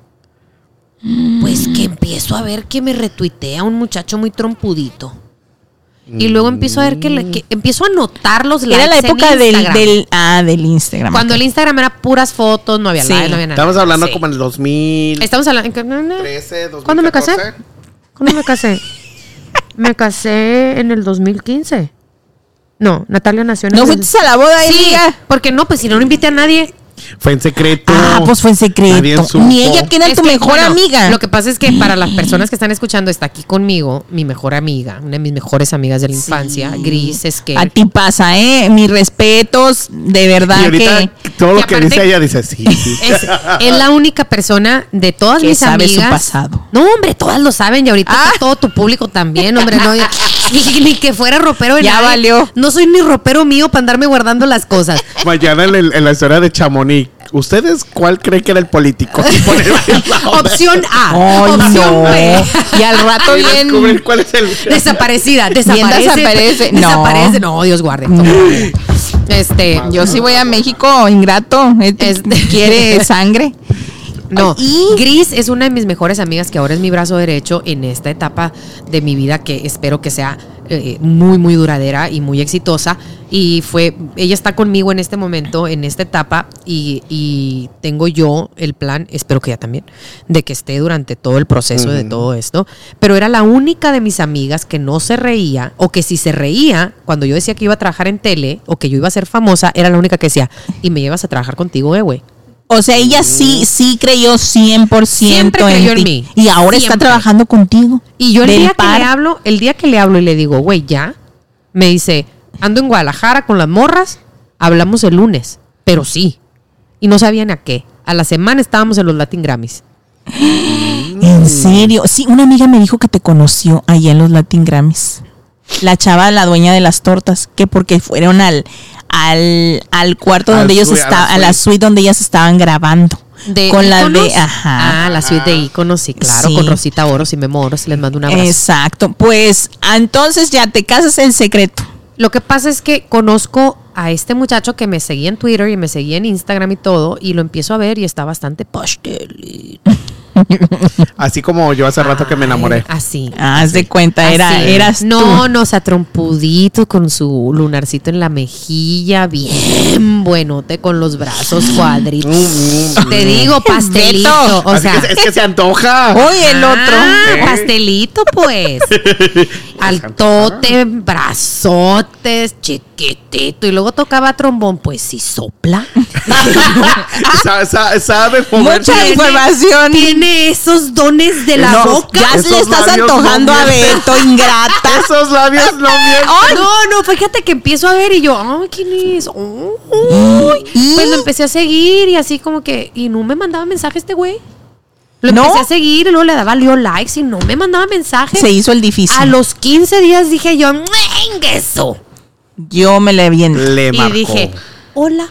Speaker 7: pues que empiezo a ver que me retuitea un muchacho muy trompudito. Y luego empiezo a ver que, le- que empiezo a notar los likes
Speaker 5: Era la
Speaker 7: en
Speaker 5: época del,
Speaker 7: Instagram.
Speaker 5: del. Ah, del Instagram.
Speaker 7: Cuando
Speaker 5: ok.
Speaker 7: el Instagram era puras fotos, no había
Speaker 5: Sí.
Speaker 7: likes, no había nada.
Speaker 6: Estamos hablando
Speaker 7: Sí.
Speaker 6: como en el dos mil
Speaker 7: Estamos hablando.
Speaker 6: trece, dos mil catorce.
Speaker 7: ¿Cuándo me casé? ¿Cuándo me casé? Me casé en el dos mil quince. No, Natalia nació en
Speaker 5: ¿No
Speaker 7: el
Speaker 5: fuiste a la boda,
Speaker 7: Sí,
Speaker 5: amiga?
Speaker 7: porque no, pues si no, no invité a nadie.
Speaker 6: Fue en secreto.
Speaker 5: Ah, pues fue en
Speaker 6: Nadie
Speaker 5: secreto.
Speaker 6: supo.
Speaker 5: Ni ella que era
Speaker 7: Es
Speaker 5: tu
Speaker 7: que,
Speaker 5: mejor
Speaker 7: bueno,
Speaker 5: amiga.
Speaker 7: Lo que pasa es que para las personas que están escuchando, está aquí conmigo mi mejor amiga, una de mis mejores amigas de la infancia, Gris, es que
Speaker 5: A ti pasa, ¿eh? Mis respetos, de verdad
Speaker 6: Y ahorita
Speaker 5: que.
Speaker 6: todo lo
Speaker 7: que
Speaker 6: que
Speaker 7: aparte-
Speaker 6: dice ella dice sí, sí.
Speaker 7: es, es la única persona de todas
Speaker 5: Que
Speaker 7: mis
Speaker 5: sabe su
Speaker 7: amigas.
Speaker 5: pasado.
Speaker 7: No, hombre, todas lo saben y ahorita
Speaker 5: Ah.
Speaker 7: está todo tu público también, hombre. No, ni, ni que fuera ropero de
Speaker 5: Ya
Speaker 7: nadie.
Speaker 5: valió.
Speaker 7: No soy ni ropero mío para andarme guardando las cosas.
Speaker 6: Mañana en, el- en la historia de Chamonix, ¿ustedes cuál creen que era el político? Y poner ahí la otra.
Speaker 7: Opción A.
Speaker 5: Ay,
Speaker 7: opción
Speaker 5: no.
Speaker 7: B.
Speaker 5: Y al rato
Speaker 6: Y
Speaker 5: bien.
Speaker 6: descubrir cuál es el.
Speaker 7: Desaparecida, desaparece.
Speaker 5: desaparece. No.
Speaker 7: Desaparece. No, Dios guarde. Este,
Speaker 5: Yo sí voy a México, ingrato. Este,
Speaker 7: Este-
Speaker 5: quiere sangre.
Speaker 7: no.
Speaker 5: Y-
Speaker 7: Gris es una de mis mejores amigas que ahora es mi brazo derecho en esta etapa de mi vida que espero que sea eh, muy, muy duradera y muy exitosa. Y fue, ella está conmigo en este momento, en esta etapa, y, y tengo yo el plan, espero que ella también, de que esté durante todo el proceso uh-huh. de todo esto. Pero era la única de mis amigas que no se reía, o que si se reía, cuando yo decía que iba a trabajar en tele, o que yo iba a ser famosa, era la única que decía, y me llevas a trabajar contigo, eh, güey.
Speaker 5: O sea, ella sí, sí creyó cien por ciento
Speaker 7: Siempre creyó
Speaker 5: en,
Speaker 7: en
Speaker 5: ti.
Speaker 7: mí.
Speaker 5: Y ahora
Speaker 7: Siempre.
Speaker 5: está trabajando contigo.
Speaker 7: Y yo el
Speaker 5: Del
Speaker 7: día que
Speaker 5: par.
Speaker 7: le hablo, el día que le hablo y le digo, güey, ya, me dice, ando en Guadalajara con las morras, hablamos el lunes, pero sí. Y no sabían a qué. A la semana estábamos en los Latin Grammys.
Speaker 5: ¿En serio? Sí, una amiga me dijo que te conoció allá en los Latin Grammys. La chava, la dueña de las tortas, que porque fueron al al, al cuarto
Speaker 6: Al
Speaker 5: donde ellos
Speaker 6: suite, a la
Speaker 5: estaban, a la
Speaker 6: suite.
Speaker 5: suite donde ellas estaban grabando.
Speaker 7: De
Speaker 5: con la
Speaker 7: íconos.
Speaker 5: de, ajá.
Speaker 7: Ah, la suite de íconos, sí, claro,
Speaker 5: Sí.
Speaker 7: con Rosita Oros y Memo Oros, les mando un abrazo.
Speaker 5: Exacto. Pues entonces ya te casas en secreto.
Speaker 7: Lo que pasa es que conozco a este muchacho que me seguía en Twitter y me seguía en Instagram y todo, y lo empiezo a ver y está bastante pastelito.
Speaker 6: Así como yo hace rato que me enamoré.
Speaker 7: Así.
Speaker 5: Ah, haz de cuenta, era,
Speaker 7: Así.
Speaker 5: eras tú.
Speaker 7: No, no, o sea, trompudito con su lunarcito en la mejilla, bien buenote, con los brazos cuadritos. Te digo, pastelito. O
Speaker 6: Así
Speaker 7: sea,
Speaker 6: que es que se antoja.
Speaker 5: Oye, el otro.
Speaker 7: Ah,
Speaker 6: ¿Eh?
Speaker 7: pastelito, pues. Altote, brazotes, chiquitito. Y luego tocaba trombón, pues sí sopla.
Speaker 6: Sa- sa- sabe moverse.
Speaker 5: Mucha información.
Speaker 7: Tiene esos dones de la
Speaker 6: No,
Speaker 7: boca.
Speaker 5: Ya
Speaker 6: Esos
Speaker 5: le estás
Speaker 6: labios
Speaker 5: antojando
Speaker 6: no
Speaker 5: a
Speaker 6: mienten.
Speaker 5: Beto, ingrata.
Speaker 6: Esos labios no mienten.
Speaker 7: No, no, fíjate que empiezo a ver y yo, ay, ¿quién es? Uy.
Speaker 5: ¿Y?
Speaker 7: Pues lo empecé a seguir y así como que, y no me mandaba mensaje este güey. Lo
Speaker 5: ¿No?
Speaker 7: empecé a seguir y luego le daba yo likes y no me mandaba mensajes.
Speaker 5: Se hizo el difícil.
Speaker 7: A los quince días dije yo, eso.
Speaker 5: Yo me le vi en...
Speaker 6: Le
Speaker 7: Y
Speaker 6: marcó.
Speaker 7: dije, hola.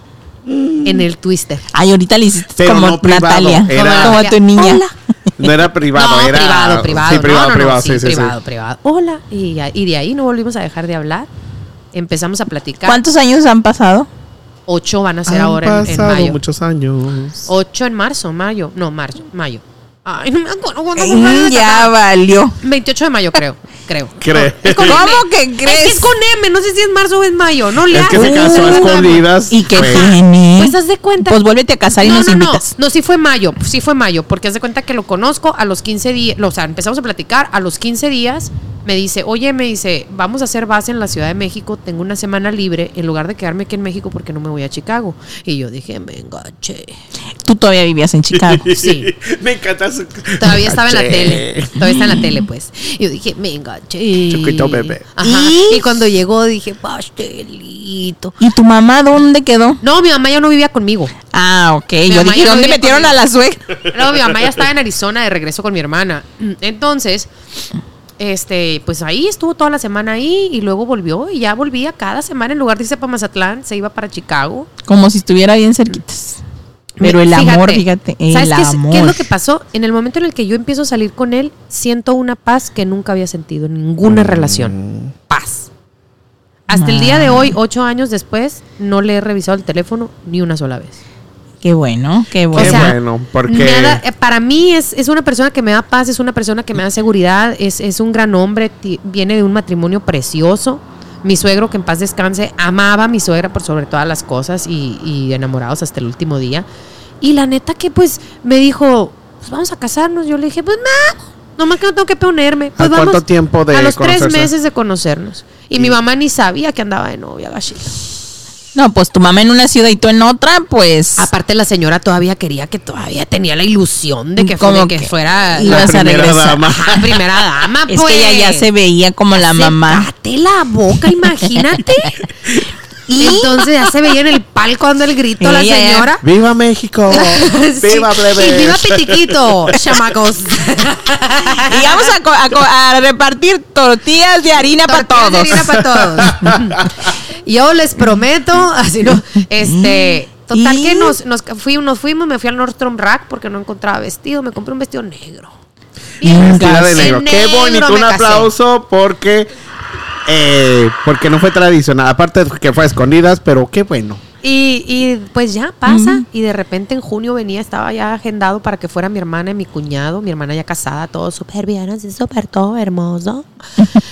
Speaker 7: En el Twister.
Speaker 5: Ay, ahorita le hiciste
Speaker 6: Pero
Speaker 5: como
Speaker 6: no privado,
Speaker 5: Natalia.
Speaker 6: era-
Speaker 5: Como a tu niña.
Speaker 7: Hola.
Speaker 6: No era privado,
Speaker 7: No,
Speaker 6: era.
Speaker 7: privado, privado.
Speaker 6: Sí, privado,
Speaker 7: no, no, no,
Speaker 6: privado.
Speaker 7: sí,
Speaker 6: Sí, sí,
Speaker 7: privado,
Speaker 6: sí.
Speaker 7: privado. Hola. Y, ya- y de ahí no volvimos a dejar de hablar. Empezamos a platicar.
Speaker 5: ¿Cuántos años han pasado?
Speaker 7: Ocho van a ser
Speaker 6: Han
Speaker 7: ahora en, en
Speaker 6: pasado
Speaker 7: mayo.
Speaker 6: muchos años.
Speaker 7: Ocho en marzo, mayo. No, marzo, mayo. Ay, no me acuerdo cuándo
Speaker 5: Mm,
Speaker 7: fue.
Speaker 5: ya valió.
Speaker 7: veintiocho de mayo, creo. Creo.
Speaker 6: Cree.
Speaker 7: Es con
Speaker 5: ¿Cómo
Speaker 7: M.
Speaker 5: que
Speaker 7: Es
Speaker 5: crees?
Speaker 7: que es con M, no sé si es marzo o es mayo. No le
Speaker 6: Es que
Speaker 7: hagas.
Speaker 6: se casó a
Speaker 5: Uh,
Speaker 6: escondidas.
Speaker 5: ¿Y qué
Speaker 6: Fue.
Speaker 5: tiene?
Speaker 7: Pues haz de cuenta.
Speaker 5: Pues vuélvete a casar y
Speaker 7: no,
Speaker 5: nos
Speaker 7: no,
Speaker 5: invitas.
Speaker 7: No, no, sí fue mayo, sí fue mayo, porque haz de cuenta que lo conozco a los quince días, o sea, empezamos a platicar, a los quince días me dice, oye, me dice, vamos a hacer base en la Ciudad de México, tengo una semana libre, en lugar de quedarme aquí en México, porque no me voy a Chicago. Y yo dije, me enganché.
Speaker 5: Tú todavía vivías en Chicago.
Speaker 7: Sí.
Speaker 6: Me encanta su.
Speaker 7: Todavía estaba en la
Speaker 6: Che.
Speaker 7: tele. Todavía está en la tele, pues. Y yo dije, me enganché.
Speaker 6: Chiquito bebé.
Speaker 7: Ajá.
Speaker 5: ¿Y?
Speaker 7: Y cuando llegó dije, pastelito.
Speaker 5: ¿Y tu mamá dónde quedó?
Speaker 7: No, mi mamá ya no vivía conmigo.
Speaker 5: Ah, ok. Yo
Speaker 7: mamá
Speaker 5: dije,
Speaker 7: ya no
Speaker 5: ¿dónde
Speaker 7: vivía
Speaker 5: metieron
Speaker 7: conmigo.
Speaker 5: a la suegra?
Speaker 7: No, mi mamá ya estaba en Arizona de regreso con mi hermana. Entonces, este, pues ahí estuvo toda la semana ahí y luego volvió y ya volvía cada semana en lugar de irse para Mazatlán, se iba para Chicago.
Speaker 5: Como si estuviera bien cerquitas. Pero el amor, fíjate, el
Speaker 7: ¿sabes qué es,
Speaker 5: amor.
Speaker 7: qué es lo que pasó? En el momento en el que yo empiezo a salir con él, siento una paz que nunca había sentido en ninguna relación. Paz. Hasta el día de hoy, ocho años después, no le he revisado el teléfono ni una sola vez.
Speaker 5: Qué bueno, qué bueno.
Speaker 6: Qué
Speaker 7: O sea,
Speaker 6: bueno, porque.
Speaker 7: Nada, eh, para mí es, es una persona que me da paz, es una persona que me da seguridad, es, es un gran hombre, ti- viene de un matrimonio precioso. Mi suegro, que en paz descanse, amaba a mi suegra por sobre todas las cosas y, y enamorados hasta el último día. Y la neta que pues me dijo, pues vamos a casarnos. Yo le dije, pues no, nomás que no tengo que ponerme. Pues
Speaker 6: ¿A cuánto
Speaker 7: vamos
Speaker 6: tiempo de
Speaker 7: a los tres
Speaker 6: conocerse?
Speaker 7: meses de conocernos. Y mi mamá ni sabía que andaba de novia, gachita.
Speaker 5: No, pues tu mamá en una ciudad y tú en otra, pues.
Speaker 7: Aparte la señora todavía quería que todavía tenía la ilusión de que,
Speaker 5: Como
Speaker 7: fue, de que
Speaker 5: que
Speaker 7: fuera
Speaker 5: ibas
Speaker 6: La
Speaker 5: a
Speaker 6: primera
Speaker 5: regresar.
Speaker 6: dama.
Speaker 7: Ajá, primera dama,
Speaker 5: Es
Speaker 7: pues.
Speaker 5: que ella ya se veía como la mamá.
Speaker 7: Cállate la boca, imagínate.
Speaker 5: ¿Y?
Speaker 7: Entonces ya se veía en el palco dando el grito la
Speaker 5: Ella ya-
Speaker 7: señora.
Speaker 6: ¡Viva México!
Speaker 7: Sí,
Speaker 6: ¡Viva plebe!
Speaker 7: y viva Pitiquito, chamacos.
Speaker 5: Y vamos a, co- a co- a repartir tortillas de harina para
Speaker 7: Tortillas de
Speaker 5: todos.
Speaker 7: harina para todos. Yo les prometo, así no, este, total
Speaker 5: ¿Y?
Speaker 7: que nos, nos, fui, nos fuimos, me fui al Nordstrom Rack porque no encontraba vestido, me compré un vestido negro.
Speaker 6: Vestida de
Speaker 7: En
Speaker 6: negro. Qué
Speaker 7: negro
Speaker 6: bonito,
Speaker 7: me
Speaker 6: un
Speaker 7: casé.
Speaker 6: aplauso porque eh, porque no fue tradicional. Aparte de que fue a escondidas, pero qué bueno.
Speaker 7: Y, y pues ya pasa, y de repente en junio venía, estaba ya agendado para que fuera mi hermana y mi cuñado, mi hermana ya casada, todo súper bien, así súper todo hermoso.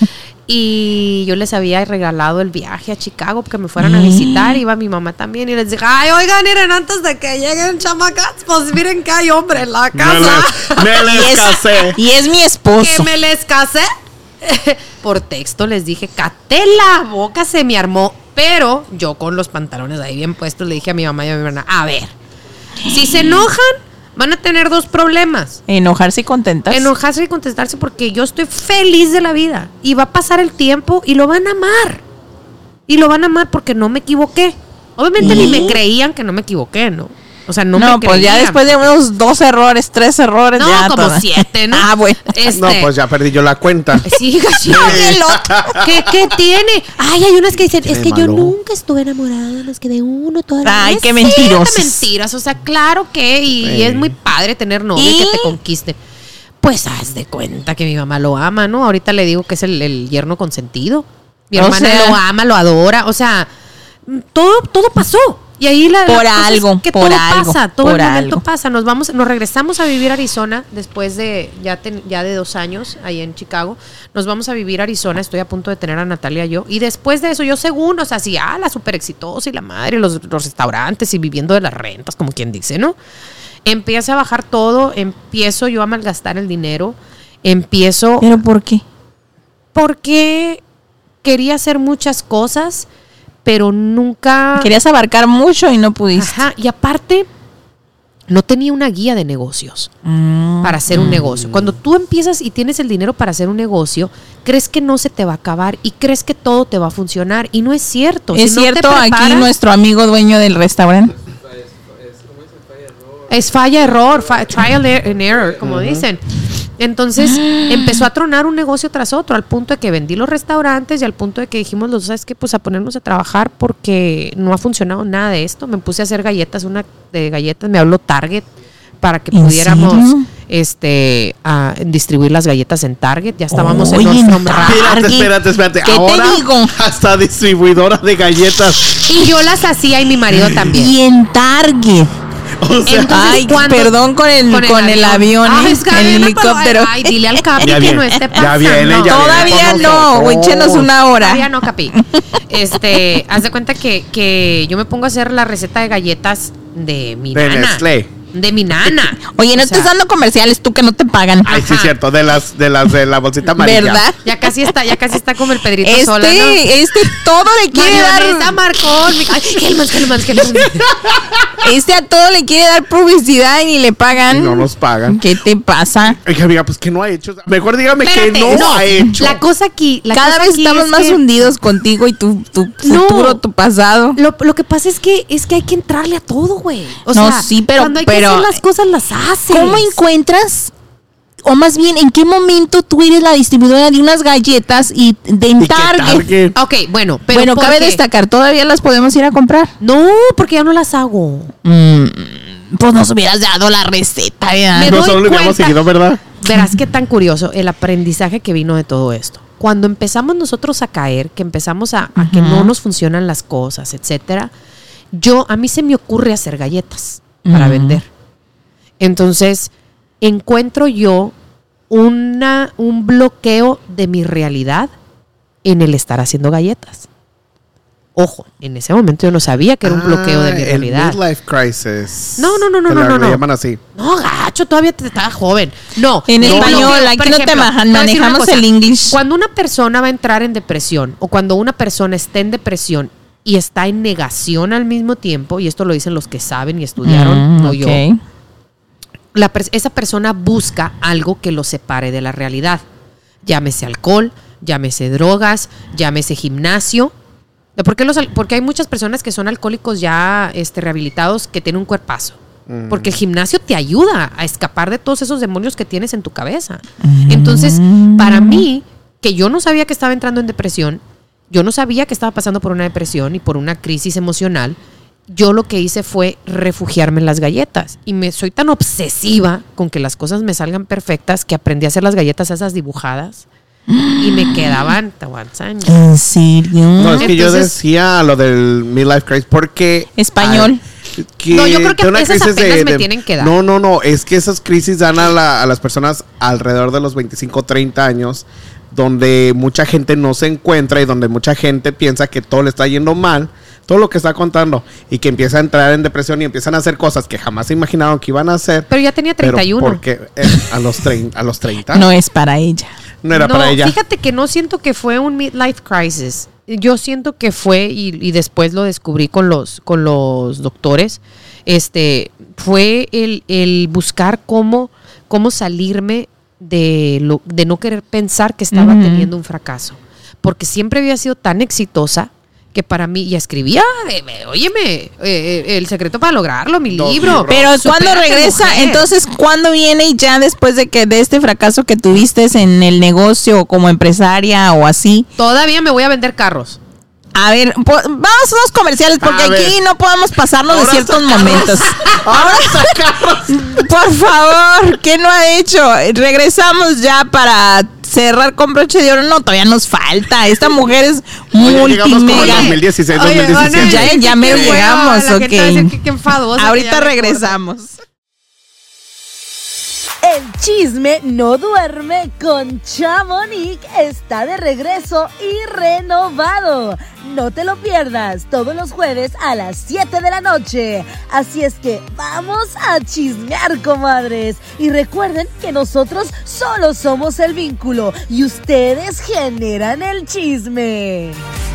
Speaker 7: Y yo les había regalado el viaje a Chicago porque me fueran a visitar. Iba mi mamá también y les dije, ay, oigan, miren, antes de que lleguen chamacas, pues miren que hay hombre en la casa.
Speaker 6: Me les, me les
Speaker 5: y es,
Speaker 6: casé.
Speaker 5: Y es mi esposo.
Speaker 7: Que me les casé. Por texto les dije, cate la boca, se me armó. Pero yo con los pantalones ahí bien puestos le dije a mi mamá y a mi hermana, a ver, si se enojan, van a tener dos problemas.
Speaker 5: Enojarse y contentarse.
Speaker 7: Enojarse y contestarse porque yo estoy feliz de la vida. Y va a pasar el tiempo y lo van a amar. Y lo van a amar porque no me equivoqué. Obviamente
Speaker 5: ¿Y?
Speaker 7: ni me creían que no me equivoqué, ¿no? O sea, no,
Speaker 5: no
Speaker 7: me creían.
Speaker 5: pues ya después de unos dos errores, tres errores.
Speaker 7: No,
Speaker 5: ya
Speaker 7: como
Speaker 5: toda.
Speaker 7: siete, ¿no?
Speaker 5: Ah, bueno.
Speaker 7: Este,
Speaker 6: No, pues ya perdí yo la cuenta.
Speaker 7: Sí, sí. ¿Qué, ¿Qué tiene? Ay, hay unas que dicen, es que yo nunca estuve enamorada más que de uno toda la vida.
Speaker 5: Ay, qué
Speaker 7: Sí,
Speaker 5: mentirosos.
Speaker 7: qué mentiras, o sea, claro que, y,
Speaker 6: Sí.
Speaker 7: y es muy padre tener novio
Speaker 5: ¿Y?
Speaker 7: que te conquiste. Pues haz de cuenta que mi mamá lo ama, ¿no? Ahorita le digo que es el, el yerno consentido. Mi
Speaker 5: O
Speaker 7: hermana
Speaker 5: sea.
Speaker 7: lo ama, lo adora, o sea, todo, todo pasó. Y ahí la, la
Speaker 5: Por
Speaker 7: cosa es
Speaker 5: algo,
Speaker 7: que
Speaker 5: por
Speaker 7: todo
Speaker 5: algo,
Speaker 7: pasa, todo
Speaker 5: por
Speaker 7: el momento
Speaker 5: algo.
Speaker 7: pasa. Nos vamos, nos regresamos a vivir a Arizona después de ya, ten- ya de dos años ahí en Chicago. Nos vamos a vivir a Arizona. Estoy a punto de tener a Natalia yo. Y después de eso, yo según, o sea, sí, ah, la súper exitosa y la madre, los, los restaurantes y viviendo de las rentas, como quien dice, ¿no? Empieza a bajar todo, empiezo yo a malgastar el dinero, empiezo
Speaker 5: ¿Pero por qué?
Speaker 7: porque quería hacer muchas cosas, pero nunca...
Speaker 5: Querías abarcar mucho y no pudiste.
Speaker 7: Ajá, y aparte, no tenía una guía de negocios
Speaker 5: Mm.
Speaker 7: para hacer un negocio. Cuando tú empiezas y tienes el dinero para hacer un negocio, crees que no se te va a acabar y crees que todo te va a funcionar. Y no es cierto.
Speaker 5: Es
Speaker 7: Si no te
Speaker 5: cierto, aquí
Speaker 7: preparas,
Speaker 5: nuestro amigo dueño del restaurante.
Speaker 7: es falla, error, fa- trial and error, como dicen. Entonces empezó a tronar un negocio tras otro, al punto de que vendí los restaurantes y al punto de que dijimos, los sabes que pues a ponernos a trabajar porque no ha funcionado nada de esto. Me puse a hacer galletas, una de galletas, me habló Target para que
Speaker 5: ¿En
Speaker 7: pudiéramos
Speaker 5: serio?
Speaker 7: este a distribuir las galletas en Target. Ya estábamos
Speaker 5: Oye,
Speaker 7: en
Speaker 5: en
Speaker 7: Nordstrom Rack.
Speaker 6: Espérate,
Speaker 5: Target.
Speaker 6: espérate, espérate.
Speaker 5: ¿Qué te
Speaker 6: Ahora
Speaker 5: digo?
Speaker 6: hasta distribuidora de galletas.
Speaker 7: Y yo las hacía y mi marido también.
Speaker 5: Y en Target.
Speaker 6: O sea,
Speaker 7: Entonces,
Speaker 5: Ay,
Speaker 7: cuando-
Speaker 5: perdón con el, con el avión,
Speaker 7: Ay,
Speaker 5: ¿eh?
Speaker 7: es que
Speaker 5: el
Speaker 7: viene,
Speaker 5: helicóptero.
Speaker 7: pero- Ay, dile al Capi
Speaker 6: Ya
Speaker 7: que
Speaker 6: viene,
Speaker 7: no esté
Speaker 6: ya
Speaker 7: pasando.
Speaker 6: viene, ya viene.
Speaker 5: Todavía
Speaker 6: con
Speaker 5: no,
Speaker 6: nosotros.
Speaker 5: échenos una hora.
Speaker 7: Todavía no, Capi. Este, haz de cuenta que, que yo me pongo a hacer la receta de galletas de mi
Speaker 6: De
Speaker 7: nana.
Speaker 6: Nestlé.
Speaker 7: De mi nana.
Speaker 5: Oye, no
Speaker 7: O
Speaker 5: estés
Speaker 7: sea,
Speaker 5: dando comerciales tú que no te pagan.
Speaker 6: Ay, sí,
Speaker 7: Ajá.
Speaker 6: cierto, de las de las de la bolsita amarilla.
Speaker 5: ¿Verdad?
Speaker 7: Ya casi está, ya casi está como el Pedrito
Speaker 5: Este,
Speaker 7: Sola, ¿no?
Speaker 5: este todo le quiere
Speaker 7: Mayonesa
Speaker 5: dar.
Speaker 7: Marcón. Ay, Hellmann's, Hellmann's, Hellmann's.
Speaker 5: Este a todo le quiere dar publicidad y ni le pagan.
Speaker 6: No nos pagan.
Speaker 5: ¿Qué te pasa?
Speaker 6: Oiga, amiga, pues que no ha hecho. Mejor dígame
Speaker 7: Espérate,
Speaker 6: que no, ha hecho.
Speaker 7: La cosa aquí, la
Speaker 5: Cada
Speaker 7: cosa
Speaker 5: vez
Speaker 7: aquí
Speaker 5: estamos
Speaker 7: es
Speaker 5: más
Speaker 7: que-
Speaker 5: hundidos contigo y tu, tu
Speaker 7: No.
Speaker 5: futuro, tu pasado.
Speaker 7: Lo, lo que pasa es que es que hay que entrarle a todo, güey. O
Speaker 5: No,
Speaker 7: sea,
Speaker 5: sí, pero-
Speaker 7: cuando hay
Speaker 5: pero-
Speaker 7: que hacer las cosas las haces.
Speaker 5: ¿Cómo encuentras? O más bien, ¿en qué momento tú eres la distribuidora de unas galletas y de
Speaker 6: ¿Y qué
Speaker 5: Target?
Speaker 6: Target?
Speaker 7: Ok, bueno, pero
Speaker 5: Bueno,
Speaker 7: ¿por
Speaker 5: cabe
Speaker 7: qué?
Speaker 5: destacar, todavía las podemos ir a comprar.
Speaker 7: No, porque ya no las hago.
Speaker 5: Mm, pues nos hubieras dado la receta, ¿verdad?
Speaker 7: Me
Speaker 6: No
Speaker 7: doy
Speaker 6: solo lo hubiéramos
Speaker 7: cuenta.
Speaker 6: seguido, ¿verdad?
Speaker 7: Verás qué tan curioso el aprendizaje que vino de todo esto. Cuando empezamos nosotros a caer, que empezamos a, a que no nos funcionan las cosas, etcétera, yo a mí se me ocurre hacer galletas para
Speaker 5: Ujú.
Speaker 7: vender. Entonces, encuentro yo una un bloqueo de mi realidad en el estar haciendo galletas. Ojo, en ese momento yo no sabía que era un bloqueo de mi
Speaker 6: Ah,
Speaker 7: realidad.
Speaker 6: El midlife crisis.
Speaker 7: No, no, no, no,
Speaker 6: Que
Speaker 7: no,
Speaker 6: la-
Speaker 7: no,
Speaker 6: le
Speaker 7: no.
Speaker 6: llaman así.
Speaker 7: No, gacho, todavía te estaba joven. No.
Speaker 5: En
Speaker 7: el
Speaker 5: español,
Speaker 7: bloqueo,
Speaker 5: aquí
Speaker 7: por
Speaker 5: no te ma-
Speaker 7: voy a decir una
Speaker 5: manejamos
Speaker 7: cosa.
Speaker 5: el English.
Speaker 7: Cuando una persona va a entrar en depresión o cuando una persona está en depresión y está en negación al mismo tiempo, y esto lo dicen los que saben y estudiaron,
Speaker 5: Mm,
Speaker 7: no
Speaker 5: ok.
Speaker 7: yo, la pers- esa persona busca algo que lo separe de la realidad. Llámese alcohol, llámese drogas, llámese gimnasio. ¿Por qué los al- porque hay muchas personas que son alcohólicos ya este, rehabilitados que tienen un cuerpazo. Porque el gimnasio te ayuda a escapar de todos esos demonios que tienes en tu cabeza. Entonces, para mí, que yo no sabía que estaba entrando en depresión, yo no sabía que estaba pasando por una depresión y por una crisis emocional, yo lo que hice fue refugiarme en las galletas. Y me soy tan obsesiva con que las cosas me salgan perfectas que aprendí a hacer las galletas esas dibujadas y me quedaban tahuanzañas.
Speaker 5: ¿En serio?
Speaker 6: No, es que yo
Speaker 7: Entonces-
Speaker 6: decía lo del midlife crisis porque...
Speaker 5: Español.
Speaker 6: Ay, que
Speaker 7: No, yo creo que
Speaker 6: de una
Speaker 7: esas
Speaker 6: crisis
Speaker 7: apenas me tienen que dar.
Speaker 6: No, no, no. Es que esas crisis dan a, la- a las personas alrededor de los veinticinco, treinta años donde mucha gente no se encuentra y donde mucha gente piensa que todo le está yendo mal, todo lo que está contando, y que empieza a entrar en depresión y empiezan a hacer cosas que jamás se imaginaron que iban a hacer.
Speaker 7: Pero ya tenía treinta y uno.
Speaker 6: Porque eh, a los treinta, a los treinta.
Speaker 5: No es para ella.
Speaker 6: No era
Speaker 7: no,
Speaker 6: para ella.
Speaker 7: Fíjate que no siento que fue un midlife crisis. Yo siento que fue, y, y después lo descubrí con los, con los doctores, este, fue el, el buscar cómo, cómo salirme de, lo, de no querer pensar que estaba uh-huh. teniendo un fracaso. Porque siempre había sido tan exitosa que para mí, ya escribía, eh, eh, óyeme, eh, El secreto para lograrlo, mi
Speaker 6: Dos
Speaker 7: libro.
Speaker 6: libros.
Speaker 5: Pero cuando
Speaker 7: Supérate,
Speaker 5: regresa,
Speaker 7: mujer.
Speaker 5: entonces, ¿cuándo viene ya después de que de este fracaso que tuviste en el negocio como empresaria o así?
Speaker 7: Todavía me voy a vender carros.
Speaker 5: A ver, po- vamos a unos comerciales porque
Speaker 6: A
Speaker 5: aquí
Speaker 6: ver.
Speaker 5: no podemos pasarnos de
Speaker 6: Ahora
Speaker 5: ciertos
Speaker 6: sacarlos.
Speaker 5: momentos.
Speaker 6: Ahora sacarlos.
Speaker 5: Por favor, ¿qué no ha hecho? Regresamos ya para cerrar con broche de oro. No, todavía nos falta. Esta mujer es
Speaker 6: Oye, llegamos como en
Speaker 5: multimega.
Speaker 6: dos mil dieciséis,
Speaker 7: Oye,
Speaker 6: dos mil diecisiete.
Speaker 7: van a
Speaker 5: Ya,
Speaker 7: decir
Speaker 5: ya
Speaker 7: que
Speaker 5: mero
Speaker 7: qué hueva,
Speaker 5: llegamos,
Speaker 7: la gente va a decir
Speaker 5: ok.
Speaker 7: que qué enfadosa, que
Speaker 5: Ahorita
Speaker 7: ya me
Speaker 5: regresamos.
Speaker 4: El chisme no duerme con Chamonix está de regreso y renovado. No te lo pierdas todos los jueves a las siete de la noche. Así es que vamos a chismear, comadres. Y recuerden que nosotros solo somos el vínculo y ustedes generan el chisme.